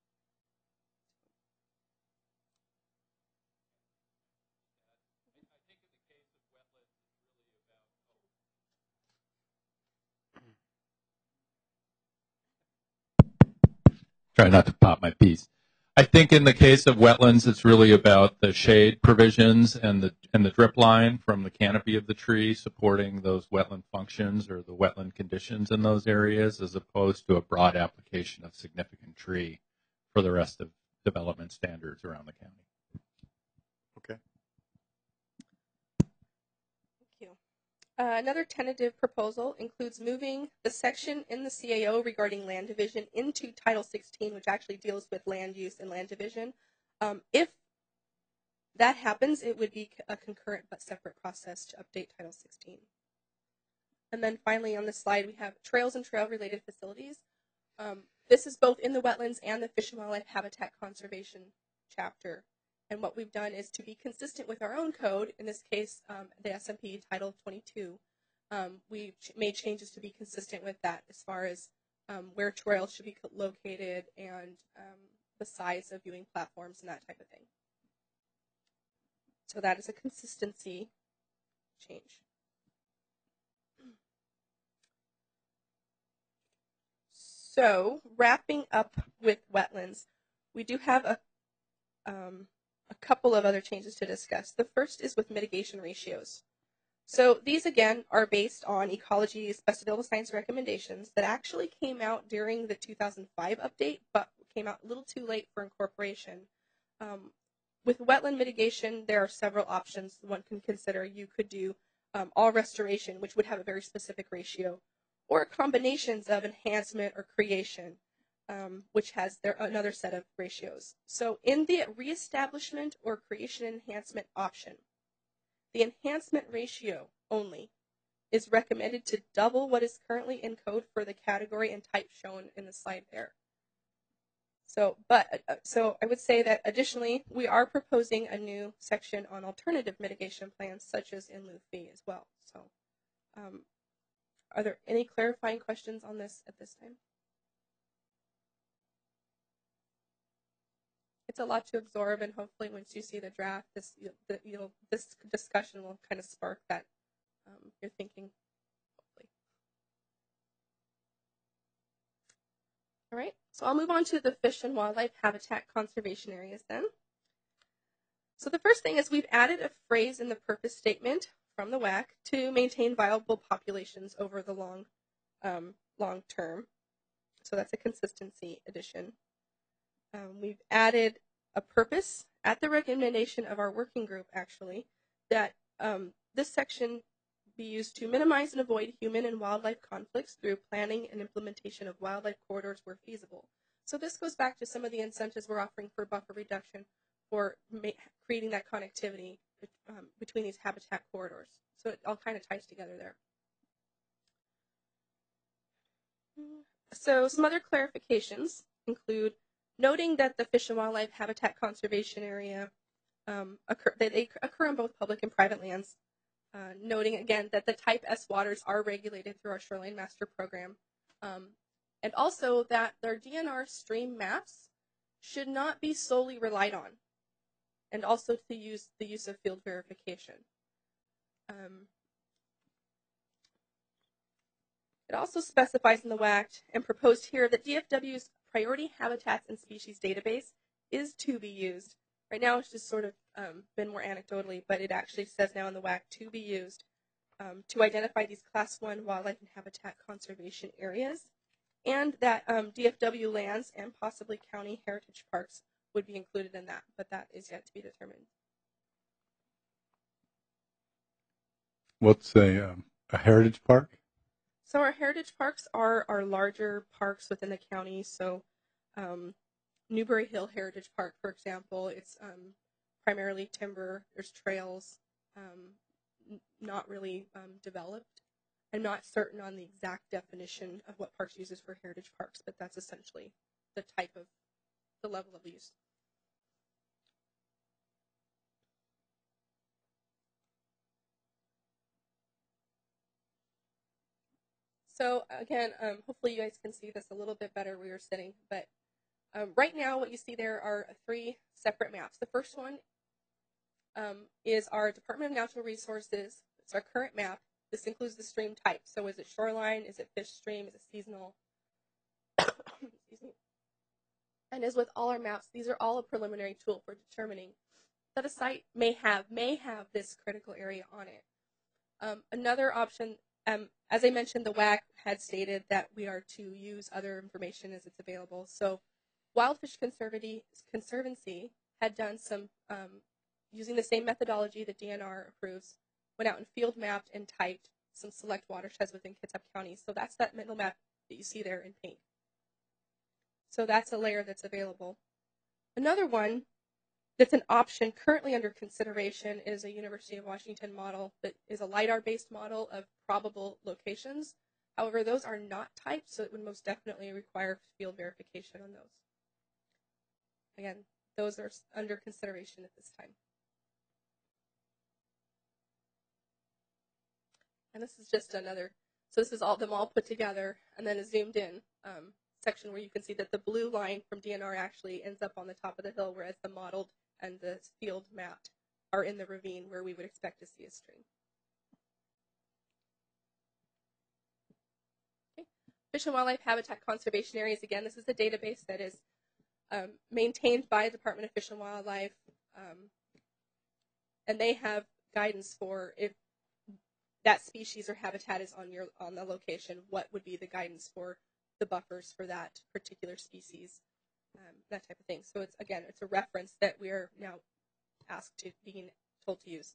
Try not to pop my piece. I think in the case of wetlands, it's really about the shade provisions and the and the drip line from the canopy of the tree supporting those wetland functions or the wetland conditions in those areas, as opposed to a broad application of significant tree for the rest of development standards around the county. Okay. Thank you. Uh, another tentative proposal includes moving the section in the C A O regarding land division into Title sixteen, which actually deals with land use and land division. Um, if that happens, it would be a concurrent but separate process to update Title sixteen. And then finally on this slide, we have trails and trail-related facilities. Um, this is both in the wetlands and the Fish and Wildlife Habitat Conservation chapter. And what we've done is to be consistent with our own code, in this case, um, the S M P Title twenty-two, um, we've ch- made changes to be consistent with that as far as um, where trails should be located and um, the size of viewing platforms and that type of thing. So that is a consistency change. So wrapping up with wetlands, we do have a um, a couple of other changes to discuss. The first is with mitigation ratios. So these, again, are based on Ecology's Best Available Science recommendations that actually came out during the two thousand five update, but came out a little too late for incorporation. Um, with wetland mitigation, there are several options one can consider. You could do um, all restoration, which would have a very specific ratio, or combinations of enhancement or creation, Um, which has their, another set of ratios. So in the reestablishment or creation enhancement option, the enhancement ratio only is recommended to double what is currently in code for the category and type shown in the slide there. So, but uh, so I would say that additionally, we are proposing a new section on alternative mitigation plans, such as in lieu fee as well. So, um, are there any clarifying questions on this at this time? It's a lot to absorb, and hopefully once you see the draft, this you, the, you'll, this discussion will kind of spark that um, your thinking, hopefully. All right, so I'll move on to the fish and wildlife habitat conservation areas then. So the first thing is we've added a phrase in the purpose statement from the W A C to maintain viable populations over the long, um, long term. So that's a consistency addition. Um, we've added a purpose at the recommendation of our working group, actually, that um, this section be used to minimize and avoid human and wildlife conflicts through planning and implementation of wildlife corridors where feasible. So this goes back to some of the incentives we're offering for buffer reduction for ma- creating that connectivity um, between these habitat corridors. So it all kind of ties together there. So some other clarifications include noting that the Fish and Wildlife Habitat Conservation Area um, occur, they, they occur on both public and private lands. Uh, noting again that the Type S waters are regulated through our Shoreline Master Program, um, and also that their D N R stream maps should not be solely relied on, and also to use the use of field verification. Um, it also specifies in the W A C and proposed here that D F W's Priority Habitats and Species Database is to be used. Right now it's just sort of um, been more anecdotally, but it actually says now in the W A C to be used um, to identify these Class one wildlife and habitat conservation areas, and that um, D F W lands and possibly county heritage parks would be included in that, but that is yet to be determined. What's a, um, a heritage park? So our heritage parks are our larger parks within the county. So um, Newberry Hill Heritage Park, for example, it's um, primarily timber. There's trails, um, n- not really um, developed. I'm not certain on the exact definition of what Parks uses for heritage parks, but that's essentially the type of, the level of use. So again, um, hopefully you guys can see this a little bit better where you're sitting, but um, right now what you see there are three separate maps. The first one um, is our Department of Natural Resources. It's our current map. This includes the stream type. So is it shoreline? Is it fish stream? Is it seasonal? Excuse me. And as with all our maps, these are all a preliminary tool for determining that a site may have may have this critical area on it. Um, another option, um, as I mentioned, the W A C had stated that we are to use other information as it's available. So Wildfish Conservancy had done some, um, using the same methodology that D N R approves, went out and field mapped and typed some select watersheds within Kitsap County. So that's that middle map that you see there in pink. So that's a layer that's available. Another one that's an option currently under consideration is a University of Washington model that is a LiDAR-based model of probable locations. However, those are not typed, so it would most definitely require field verification on those. Again, those are under consideration at this time. And this is just another, so this is all them all put together and then a zoomed in um, section where you can see that the blue line from D N R actually ends up on the top of the hill, whereas the modeled and the field mapped are in the ravine where we would expect to see a stream. Okay. Fish and Wildlife Habitat Conservation Areas, again, this is a database that is um, maintained by the Department of Fish and Wildlife, um, and they have guidance for if that species or habitat is on your on the location, what would be the guidance for the buffers for that particular species, um, that type of thing. So it's, again, it's a reference that we are now asked to being told to use.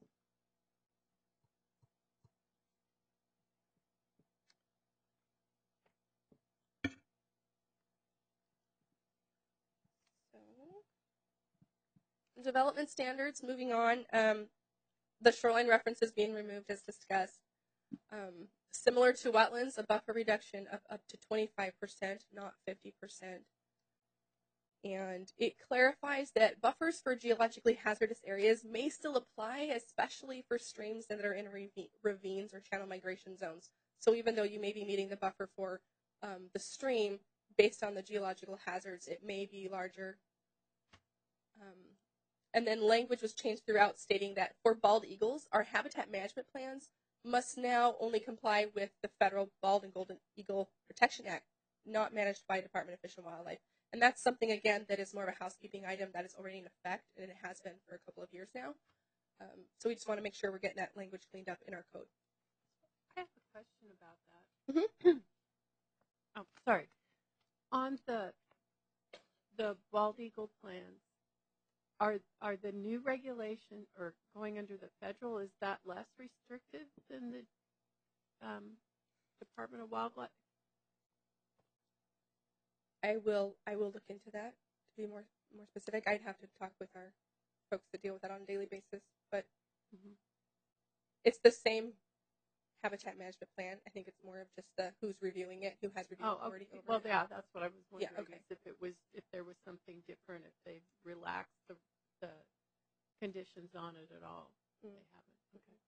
So, development standards, moving on. Um, the shoreline reference is being removed as discussed. Um, similar to wetlands, a buffer reduction of up to twenty-five percent, not fifty percent. And it clarifies that buffers for geologically hazardous areas may still apply, especially for streams that are in ravines or channel migration zones. So even though you may be meeting the buffer for um, the stream, based on the geological hazards, it may be larger. Um, and then language was changed throughout stating that for bald eagles, our habitat management plans must now only comply with the federal Bald and Golden Eagle Protection Act, not managed by Department of Fish and Wildlife. And that's something, again, that is more of a housekeeping item that is already in effect, and it has been for a couple of years now. Um, so we just want to make sure we're getting that language cleaned up in our code. I have a question about that. Mm-hmm. Oh, sorry. On the the bald eagle plans, are are the new regulation or going under the federal, is that less restrictive than the um, Department of Wildlife? I will I will look into that to be more more specific. I'd have to talk with our folks that deal with that on a daily basis, but mm-hmm. It's the same habitat management plan. I think it's more of just the who's reviewing it, who has reviewed oh, it already. Okay. Well, yeah, that's what I was wondering. Yeah, okay. If it was, if there was something different, if they relaxed the, the conditions on it at all. Mm. They haven't. Okay.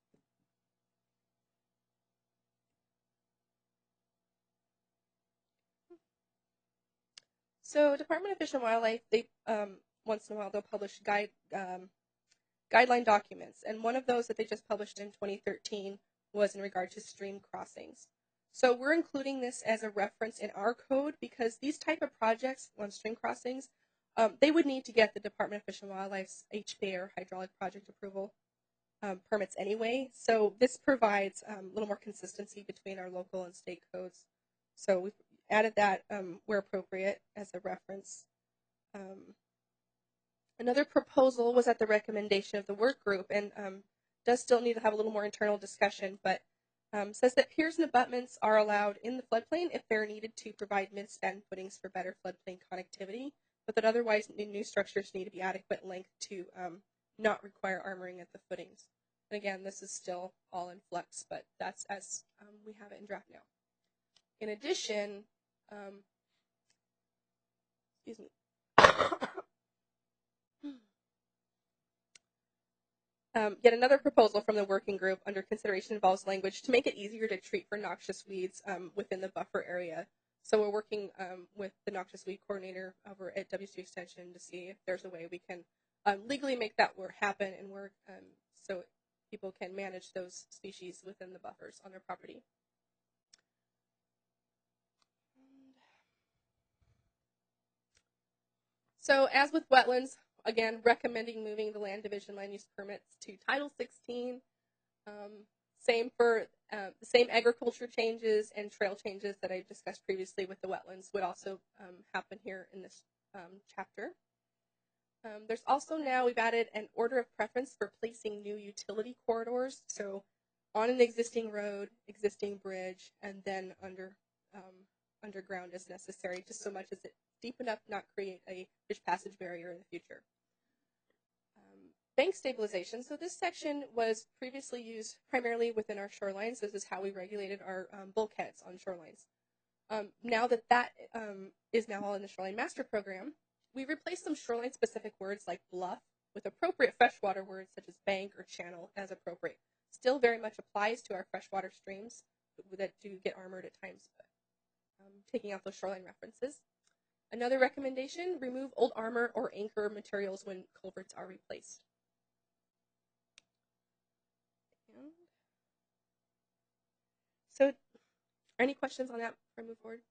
So, Department of Fish and Wildlife, they um, once in a while they'll publish guide um, guideline documents, and one of those that they just published in twenty thirteen was in regard to stream crossings. So we're including this as a reference in our code because these type of projects on stream crossings, um, they would need to get the Department of Fish and Wildlife's H P A or hydraulic project approval um, permits anyway. So this provides um, a little more consistency between our local and state codes. So we've added that um, where appropriate as a reference. Um, another proposal was at the recommendation of the work group and um, does still need to have a little more internal discussion, but um, says that piers and abutments are allowed in the floodplain if they're needed to provide mid-span footings for better floodplain connectivity, but that otherwise new, new structures need to be adequate length to um, not require armoring at the footings. And again, this is still all in flux, but that's as um, we have it in draft now. In addition, um, excuse me. Um, yet another proposal from the working group under consideration involves language to make it easier to treat for noxious weeds um, within the buffer area. So we're working um, with the noxious weed coordinator over at W C Extension to see if there's a way we can um, legally make that work happen and work um, so people can manage those species within the buffers on their property. So as with wetlands, again, recommending moving the land division land use permits to Title sixteen. Um, same for uh, the same agriculture changes and trail changes that I discussed previously with the wetlands would also um, happen here in this um, chapter. Um, there's also now, we've added an order of preference for placing new utility corridors. So on an existing road, existing bridge, and then under um, underground as necessary, just so much as it's deep enough to not create a fish passage barrier in the future. Um, bank stabilization. So this section was previously used primarily within our shorelines. This is how we regulated our um, bulkheads on shorelines. Um, now that that um, is now all in the Shoreline Master Program, we replaced some shoreline-specific words like bluff with appropriate freshwater words such as bank or channel as appropriate. Still very much applies to our freshwater streams that do get armored at times, but um, taking out those shoreline references. Another recommendation, remove old armor or anchor materials when culverts are replaced. And so, any questions on that before I move forward?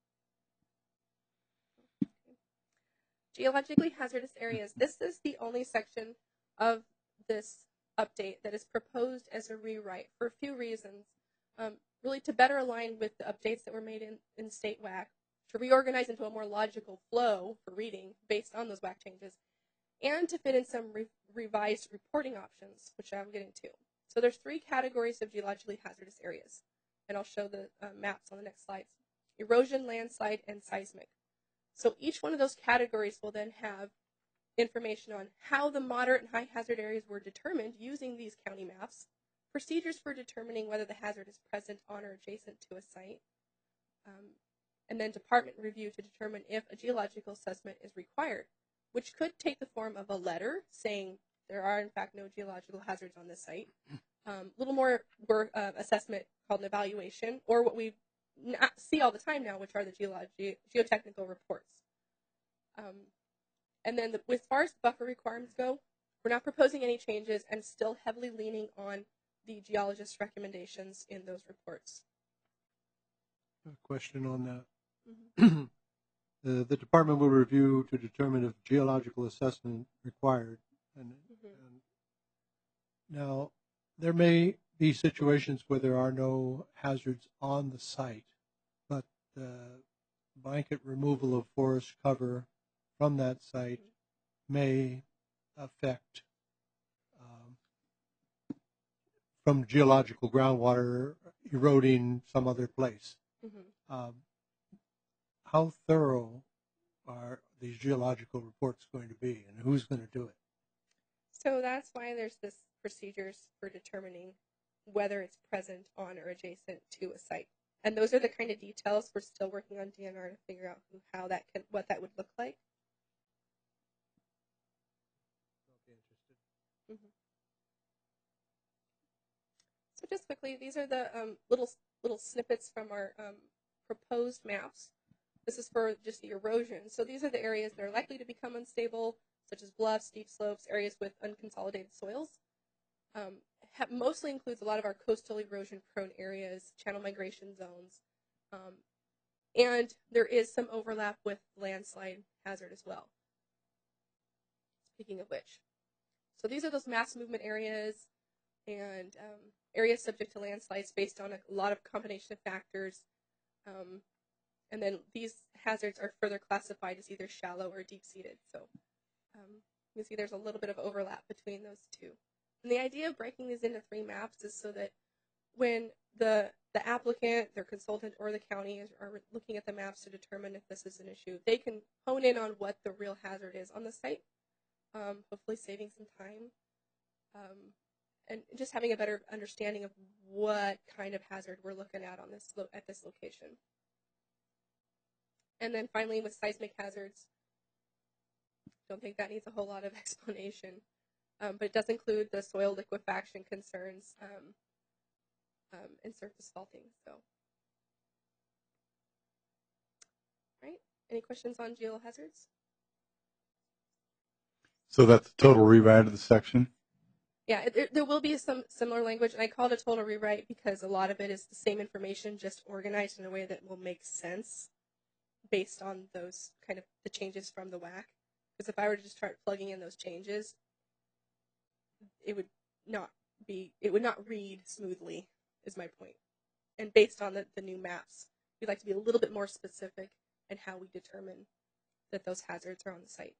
Okay. Geologically hazardous areas. This is the only section of this update that is proposed as a rewrite for a few reasons. Um, really to better align with the updates that were made in, in state W A C, to reorganize into a more logical flow for reading based on those W A C changes, and to fit in some re revised reporting options, which I'm getting to. So there's three categories of geologically hazardous areas, and I'll show the uh, maps on the next slides. Erosion, landslide, and seismic. So each one of those categories will then have information on how the moderate and high hazard areas were determined using these county maps, procedures for determining whether the hazard is present on or adjacent to a site, um, and then department review to determine if a geological assessment is required, which could take the form of a letter saying there are in fact no geological hazards on this site, a um, little more work, uh, assessment called an evaluation, or what we not see all the time now, which are the geology, geotechnical reports. Um, and then the, as far as the buffer requirements go, we're not proposing any changes and still heavily leaning on the geologist's recommendations in those reports. A question on that. Mm-hmm. the, the department will review to determine if geological assessment required. And, Mm-hmm. and now, there may be situations where there are no hazards on the site, but the blanket removal of forest cover from that site may affect um, from geological groundwater eroding some other place. Mm-hmm. Um, how thorough are these geological reports going to be, and who's going to do it? So that's why there's this procedures for determining whether it's present on or adjacent to a site. And those are the kind of details we're still working on D N R to figure out who, how that can, what that would look like. Mm-hmm. So just quickly, these are the um, little little snippets from our um, proposed maps. This is for just the erosion. So these are the areas that are likely to become unstable, such as bluffs, steep slopes, areas with unconsolidated soils. Um, ha- mostly includes a lot of our coastal erosion-prone areas, channel migration zones, um, and there is some overlap with landslide hazard as well. Speaking of which, so these are those mass movement areas and um, areas subject to landslides based on a lot of combination of factors. Um, and then these hazards are further classified as either shallow or deep-seated. So um, you can see there's a little bit of overlap between those two. And the idea of breaking these into three maps is so that when the the applicant, their consultant, or the county is, are looking at the maps to determine if this is an issue, they can hone in on what the real hazard is on the site, um, hopefully saving some time, um, and just having a better understanding of what kind of hazard we're looking at on this lo- at this location. And then finally, with seismic hazards, don't think that needs a whole lot of explanation. Um, but it does include the soil liquefaction concerns um, um, and surface faulting. So, right? Any questions on geohazards? So that's a total rewrite of the section? Yeah, it, it, there will be some similar language, and I call it a total rewrite because a lot of it is the same information, just organized in a way that will make sense based on those kind of the changes from the W A C. Because if I were to just start plugging in those changes, it would not be, it would not read smoothly, is my point. And based on the, the new maps, we'd like to be a little bit more specific in how we determine that those hazards are on the site.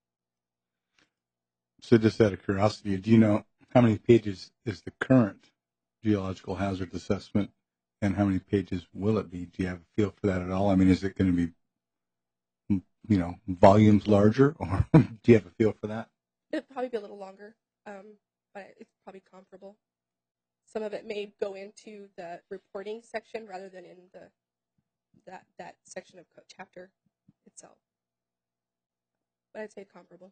So just out of curiosity, do you know how many pages is the current geological hazard assessment and how many pages will it be? Do you have a feel for that at all? I mean, is it going to be, you know, volumes larger, or do you have a feel for that? It'll probably be a little longer, um, but it's probably comparable. Some of it may go into the reporting section rather than in the that that section of chapter itself. But I'd say comparable.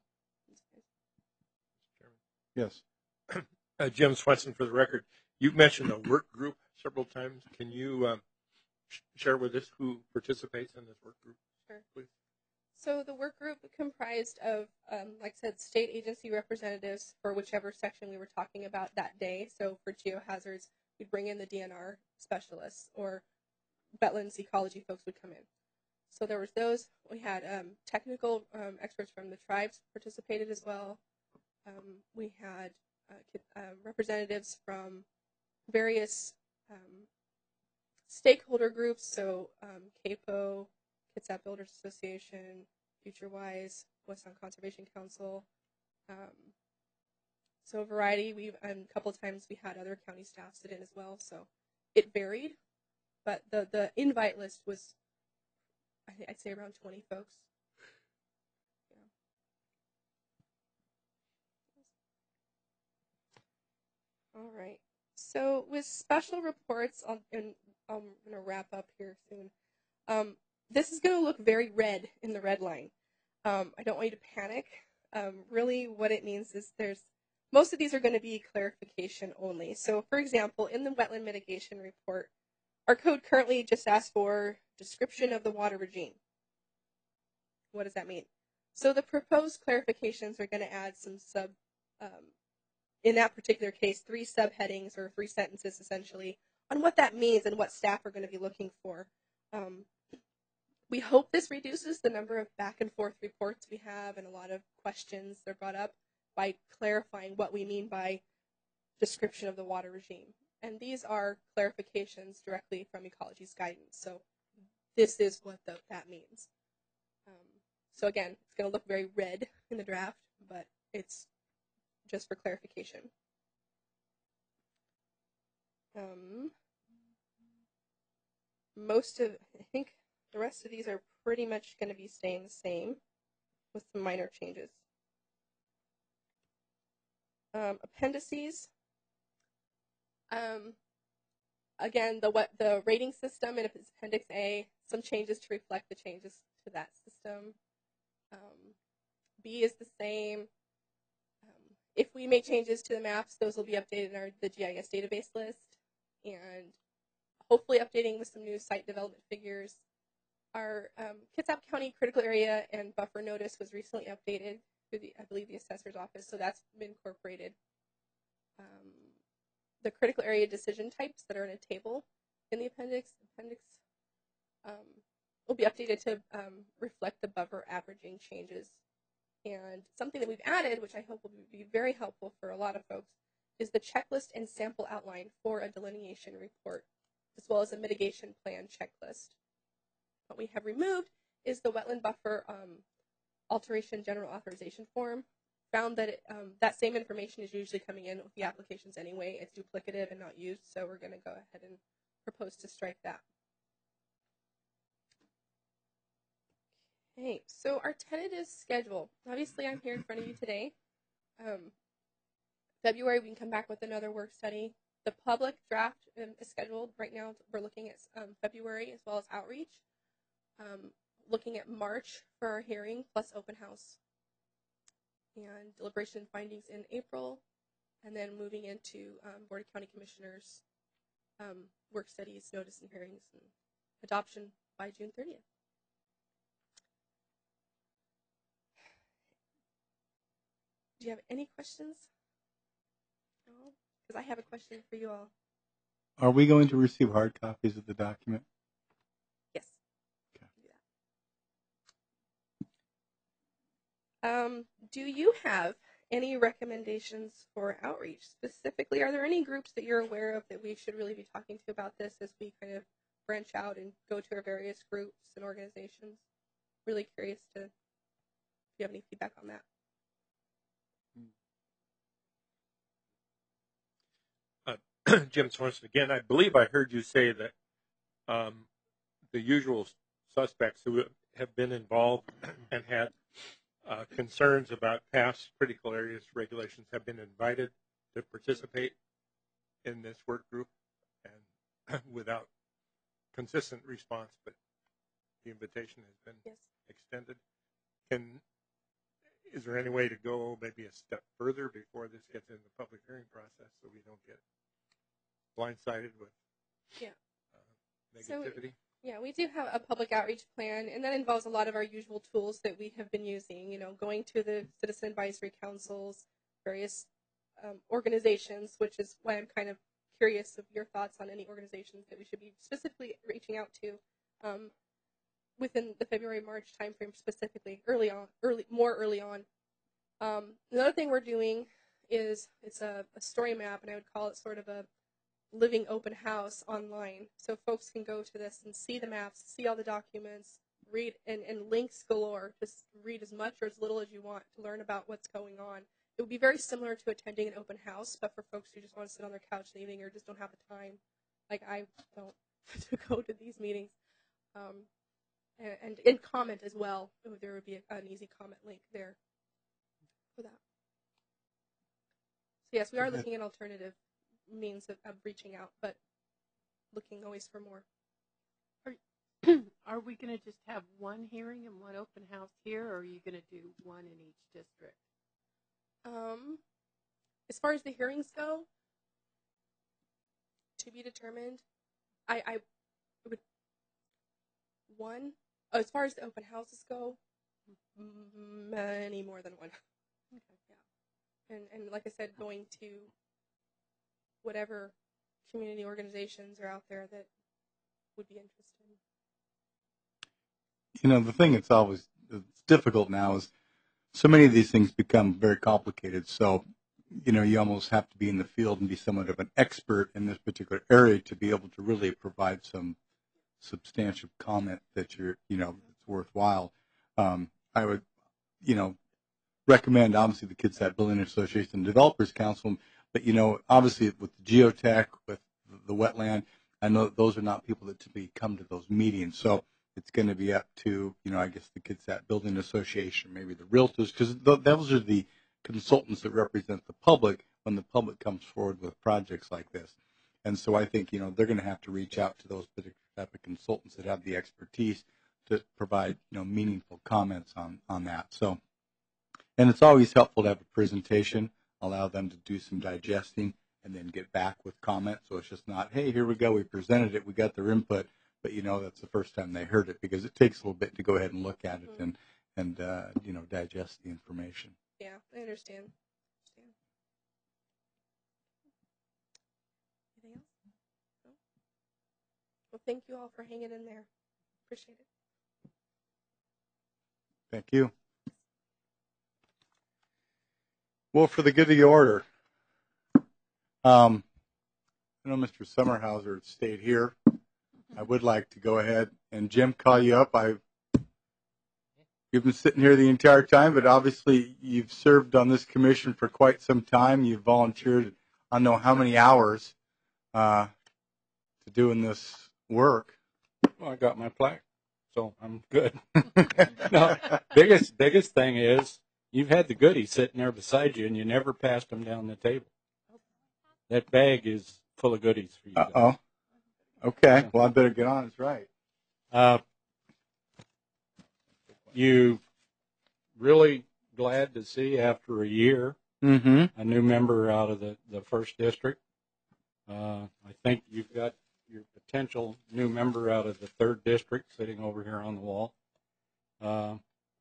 Yes. Uh, Jim Swenson, for the record, you've mentioned a work group several times. Can you um, sh- share with us who participates in this work group? Sure. Please. So the work group comprised of, um, like I said, state agency representatives for whichever section we were talking about that day. So for geohazards, we'd bring in the D N R specialists, or wetlands ecology folks would come in. So there was those. We had um, technical um, experts from the tribes participated as well. Um, we had uh, uh, representatives from various um, stakeholder groups, so um, CAPO, Kitsap Builders Association, FutureWise, West Sound Conservation Council. Um, so a variety. We um, a couple of times we had other county staff sit in as well. So it varied, but the the invite list was, I think I'd say around twenty folks. Yeah. All right. So with special reports, I'll, and I'm going to wrap up here soon. Um, this is going to look very red in the red line. Um, I don't want you to panic. Um, really, what it means is there's most of these are going to be clarification only. So, for example, in the wetland mitigation report, our code currently just asks for description of the water regime. What does that mean? So the proposed clarifications are going to add some sub, um, in that particular case, three subheadings or three sentences essentially on what that means and what staff are going to be looking for. Um, we hope this reduces the number of back and forth reports we have and a lot of questions that are brought up by clarifying what we mean by description of the water regime. And these are clarifications directly from Ecology's guidance. So this is what the, that means. Um, so again, it's going to look very red in the draft, but it's just for clarification. Um, most of, I think the rest of these are pretty much going to be staying the same with some minor changes. Um, appendices. Um, again, the what the rating system in Appendix A, some changes to reflect the changes to that system. Um, B is the same. Um, if we make changes to the maps, those will be updated in our the G I S database list, and hopefully updating with some new site development figures. Our um, Kitsap County critical area and buffer notice was recently updated through the, I believe, the assessor's office, so that's been incorporated. Um, the critical area decision types that are in a table in the appendix, appendix um, will be updated to um, reflect the buffer averaging changes. And something that we've added, which I hope will be very helpful for a lot of folks, is the checklist and sample outline for a delineation report, as well as a mitigation plan checklist. What we have removed is the wetland buffer um, alteration general authorization form. Found that it, um, that same information is usually coming in with the applications anyway. It's duplicative and not used, so we're going to go ahead and propose to strike that. Okay, so our tentative schedule. Obviously, I'm here in front of you today. Um, February, we can come back with another work study. The public draft um, is scheduled right now. We're looking at um, February as well as outreach. Um, looking at March for our hearing plus open house. And deliberation findings in April, and then moving into um, Board of County Commissioners um, work studies, notice and hearings, and adoption by June thirtieth. Do you have any questions? No? Because I have a question for you all. Are we going to receive hard copies of the document? Yes. Okay. Um, do you have any recommendations for outreach? Specifically, are there any groups that you're aware of that we should really be talking to about this as we kind of branch out and go to our various groups and organizations? Really curious to, if you have any feedback on that. Uh, Jim Swenson again. I believe I heard you say that um, the usual suspects who have been involved and had uh, concerns about past critical areas regulations have been invited to participate in this work group, and without consistent response, but the invitation has been yes. extended. Can is there any way to go maybe a step further before this gets in the public hearing process so we don't get blindsided with yeah. uh, negativity? So, yeah, we do have a public outreach plan, and that involves a lot of our usual tools that we have been using, you know, going to the citizen advisory councils, various um, organizations, which is why I'm kind of curious of your thoughts on any organizations that we should be specifically reaching out to um, within the February, March timeframe specifically, early on, early, more early on. Um, another thing we're doing is it's a, a story map, and I would call it sort of a living open house online, so folks can go to this and see the maps, see all the documents, read and, and links galore. Just read as much or as little as you want to learn about what's going on. It would be very similar to attending an open house, but for folks who just want to sit on their couch in the evening or just don't have the time, like I don't, to go to these meetings. Um, and, and, and comment as well. There would be a, an easy comment link there for that. So yes, we are looking at alternative means of, of reaching out, but looking always for more. Are, are we going to just have one hearing and one open house here, or are you going to do one in each district? Um, as far as the hearings go, to be determined. I, I would one oh, as far as the open houses go, many more than one. Okay. Yeah, and and like I said, going to whatever community organizations are out there that would be interested. You know, the thing that's always it's difficult now is so many of these things become very complicated. So, you know, you almost have to be in the field and be somewhat of an expert in this particular area to be able to really provide some substantial comment that you're, you know, it's worthwhile. Um, I would, you know, recommend obviously the Kitsap Building Association and Developers Council, but you know, obviously with the geotech, with the wetland, I know those are not people that typically come to those meetings. So it's going to be up to, you know, I guess the Kitsap Building Association, maybe the realtors, because th- those are the consultants that represent the public when the public comes forward with projects like this. And so I think, you know, they're going to have to reach out to those particular type of consultants that have the expertise to provide, you know, meaningful comments on, on that. So, and it's always helpful to have a presentation, allow them to do some digesting, and then get back with comments. So it's just not, hey, here we go, we presented it, we got their input, but you know that's the first time they heard it, because it takes a little bit to go ahead and look at it mm-hmm. and, and uh, you know, digest the information. Yeah, I understand. understand. Anything else? No? Well, thank you all for hanging in there. Appreciate it. Thank you. Well, for the good of the order, um, I know Mister Summerhauser stayed here. I would like to go ahead and Jim call you up. I You've been sitting here the entire time, but obviously you've served on this commission for quite some time. You've volunteered, I don't know how many hours uh, to doing this work. Well, I got my plaque, so I'm good. No, biggest biggest thing is you've had the goodies sitting there beside you, and you never passed them down the table. That bag is full of goodies for you guys. Uh-oh. Okay, well, I better get on. It's right. Uh, you really glad to see after a year mm-hmm. a new member out of the, the first district. Uh, I think you've got your potential new member out of the third district sitting over here on the wall. Uh,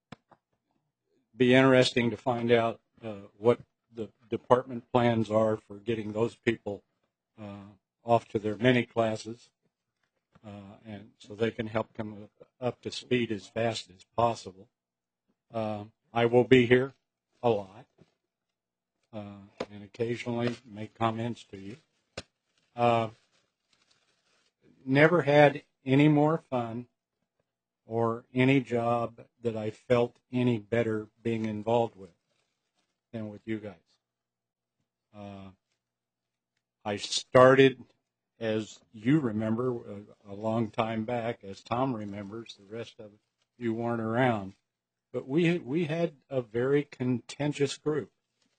be interesting to find out uh, what the department plans are for getting those people uh, off to their mini classes. Uh, and so they can help come up to speed as fast as possible. Uh, I will be here a lot uh, and occasionally make comments to you. Uh, never had any more fun or any job that I felt any better being involved with than with you guys. Uh, I started, as you remember, a, a long time back, as Tom remembers, the rest of you weren't around. But we we had a very contentious group.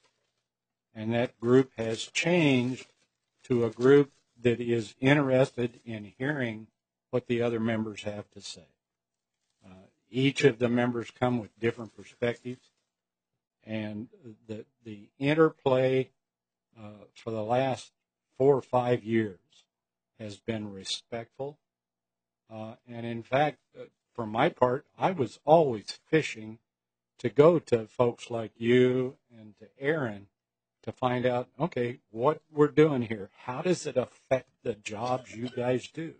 And that group has changed to a group that is interested in hearing what the other members have to say. Uh, each of the members come with different perspectives. And the, the interplay uh, for the last four or five years has been respectful. Uh, and in fact, uh, for my part, I was always fishing to go to folks like you and to Aaron to find out, okay, what we're doing here, how does it affect the jobs you guys do?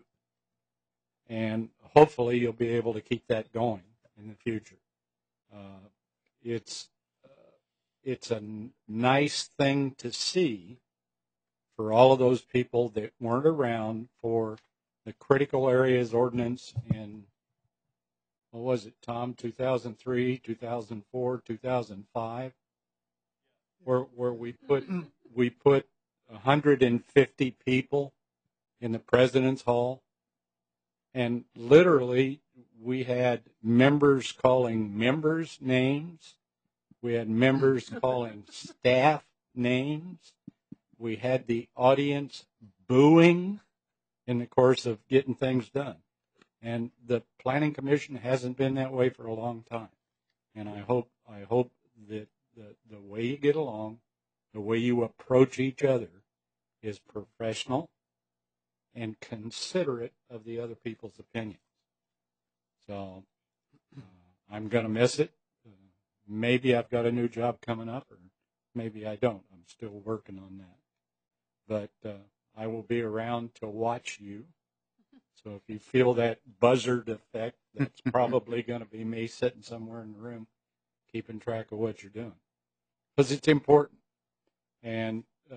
And hopefully you'll be able to keep that going in the future. Uh, it's, uh, it's a n- nice thing to see for all of those people that weren't around for the critical areas ordinance in, what was it, Tom, two thousand three, two thousand four, two thousand five, where where we put we put one hundred fifty people in the President's Hall, and literally we had members calling members names, we had members calling staff names. We had the audience booing in the course of getting things done. And the Planning Commission hasn't been that way for a long time. And I hope I hope that the, the way you get along The way you approach each other is professional and considerate of the other people's opinions. So uh, I'm going to miss it. Uh, maybe I've got a new job coming up, or maybe I don't. I'm still working on that. But uh, I will be around to watch you. So if you feel that buzzard effect, that's probably going to be me sitting somewhere in the room keeping track of what you're doing. Because it's important. And uh,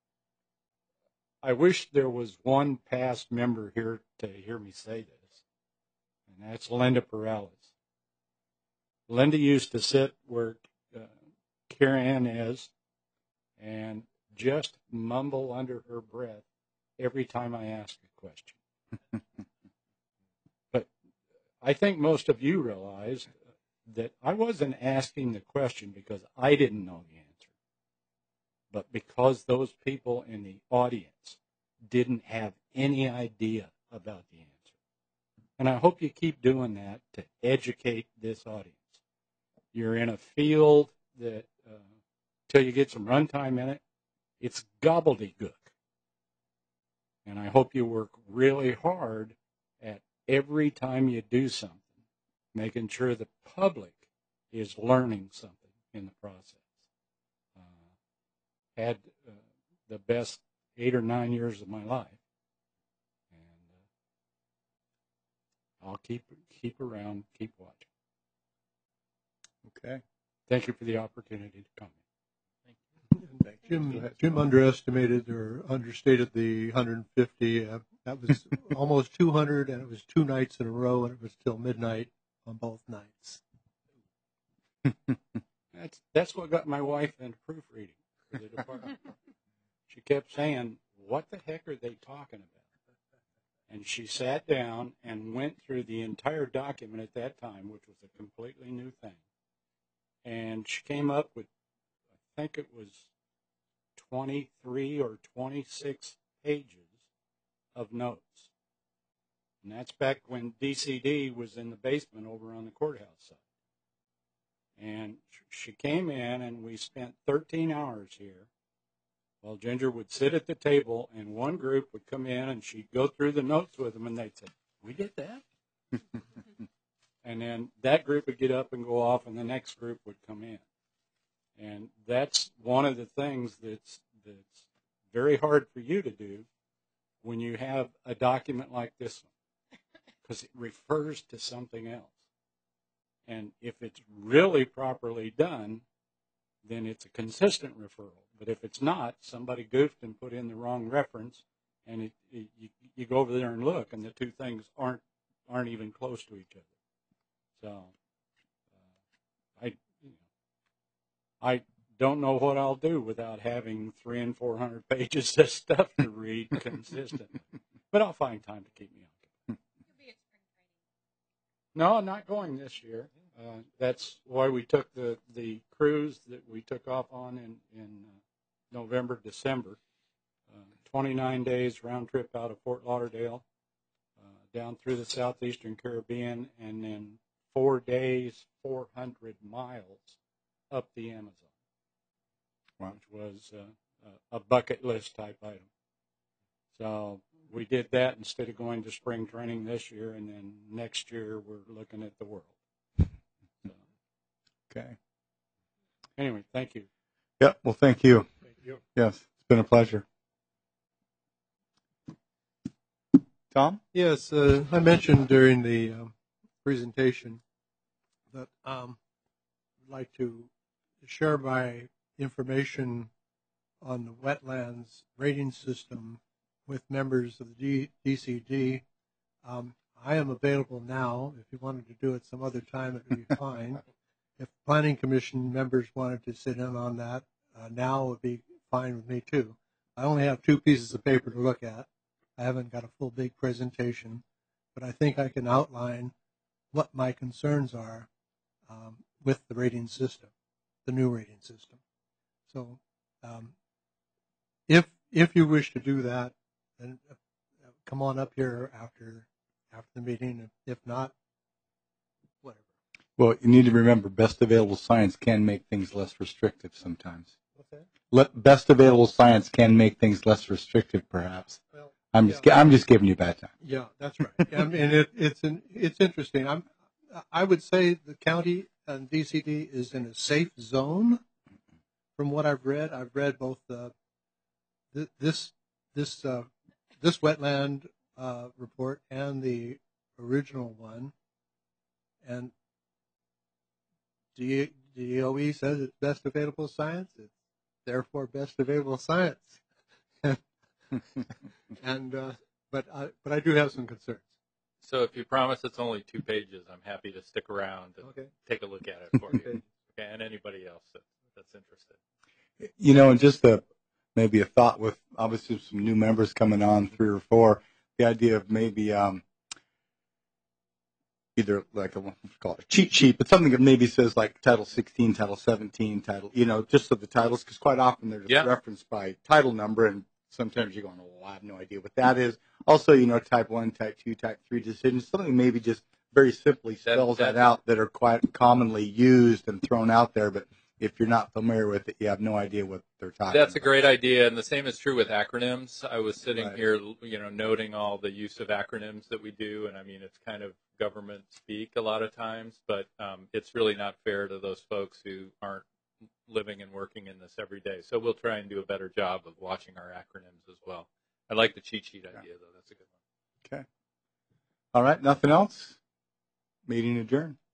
I wish there was one past member here to hear me say this, and that's Linda Perales. Linda used to sit where uh, Karen is and just mumble under her breath every time I ask a question. But I think most of you realize that I wasn't asking the question because I didn't know the answer, but because those people in the audience didn't have any idea about the answer. And I hope you keep doing that to educate this audience. You're in a field that, uh, till you get some runtime in it, it's gobbledygook. And I hope you work really hard at every time you do something, making sure the public is learning something in the process. Uh, had uh, the best eight or nine years of my life, and uh, I'll keep keep around, keep watching. Okay. Thank you for the opportunity to come. Thank you. Jim, Jim underestimated or understated the one hundred fifty. Uh, that was almost two hundred, and it was two nights in a row, and it was till midnight on both nights. That's that's what got my wife into proofreading for the department. She kept saying, "What the heck are they talking about?" And she sat down and went through the entire document at that time, which was a completely new thing. And she came up with, I think it was twenty-three or twenty-six pages of notes. And that's back when D C D was in the basement over on the courthouse side. And she came in, and we spent thirteen hours here. Well, Ginger would sit at the table, and one group would come in, and she'd go through the notes with them, and they'd say, "We did that?" And then that group would get up and go off, and the next group would come in. And that's one of the things that's that's very hard for you to do when you have a document like this one, because it refers to something else. And if it's really properly done, then it's a consistent referral. But if it's not, somebody goofed and put in the wrong reference, and it, it, you, you go over there and look, and the two things aren't aren't even close to each other. So uh, I you know, I don't know what I'll do without having three and four hundred pages of stuff to read consistently. But I'll find time to keep me on. No, I'm not going this year. Uh, that's why we took the, the cruise that we took off on in, in uh, November, December. Uh, twenty-nine days round trip out of Fort Lauderdale, uh, down through the southeastern Caribbean, and then four days, four hundred miles up the Amazon, wow. Which was uh, a bucket list type item. So we did that instead of going to spring training this year, and then next year we're looking at the world. So. Okay. Anyway, thank you. Yeah, well, thank you. Thank you. Yes, it's been a pleasure. Tom? Yes, uh, I mentioned during the um, presentation that um, I'd like to share my information on the wetlands rating system with members of the D C D. Um, I am available now. If you wanted to do it some other time, it would be fine. If Planning Commission members wanted to sit in on that, uh, now would be fine with me too. I only have two pieces of paper to look at. I haven't got a full big presentation, but I think I can outline what my concerns are um, with the rating system, the new rating system. So um, if if you wish to do that, then uh, come on up here after after the meeting. If not, whatever. Well, you need to remember, best available science can make things less restrictive sometimes. What's that? le- best available science can make things less restrictive, perhaps. Well, I'm yeah. just, gi- I'm just giving you a bad time. Yeah, that's right. I mean, it, it's an, it's interesting. I'm, I would say the county and D C D is in a safe zone. From what I've read, I've read both the th- this this uh, this wetland uh, report and the original one, and D- DOE says it's best available science. It's therefore best available science. and uh, but I, but I do have some concerns. So if you promise it's only two pages, I'm happy to stick around and Okay. take a look at it for you. Okay, and anybody else that, that's interested. You know, and just a, maybe a thought with obviously some new members coming on, three or four, the idea of maybe um, either like a, what you call it, a cheat sheet, but something that maybe says like Title sixteen, Title seventeen, Title, you know, just so the titles, because quite often they're just Yeah. referenced by title number, and sometimes you're going, oh, I have no idea what that is. Also, you know, Type one, Type two, Type three decisions, something maybe just very simply spells that, that- out that are quite commonly used and thrown out there, but if you're not familiar with it, you have no idea what they're talking That's a about. great idea, and the same is true with acronyms. I was sitting Right. here, you know, noting all the use of acronyms that we do, and I mean, it's kind of government speak a lot of times, but um, it's really not fair to those folks who aren't living and working in this every day. So we'll try and do a better job of watching our acronyms as well. I like the cheat sheet idea, though. That's a good one. Okay. All right. Nothing else? Meeting adjourned.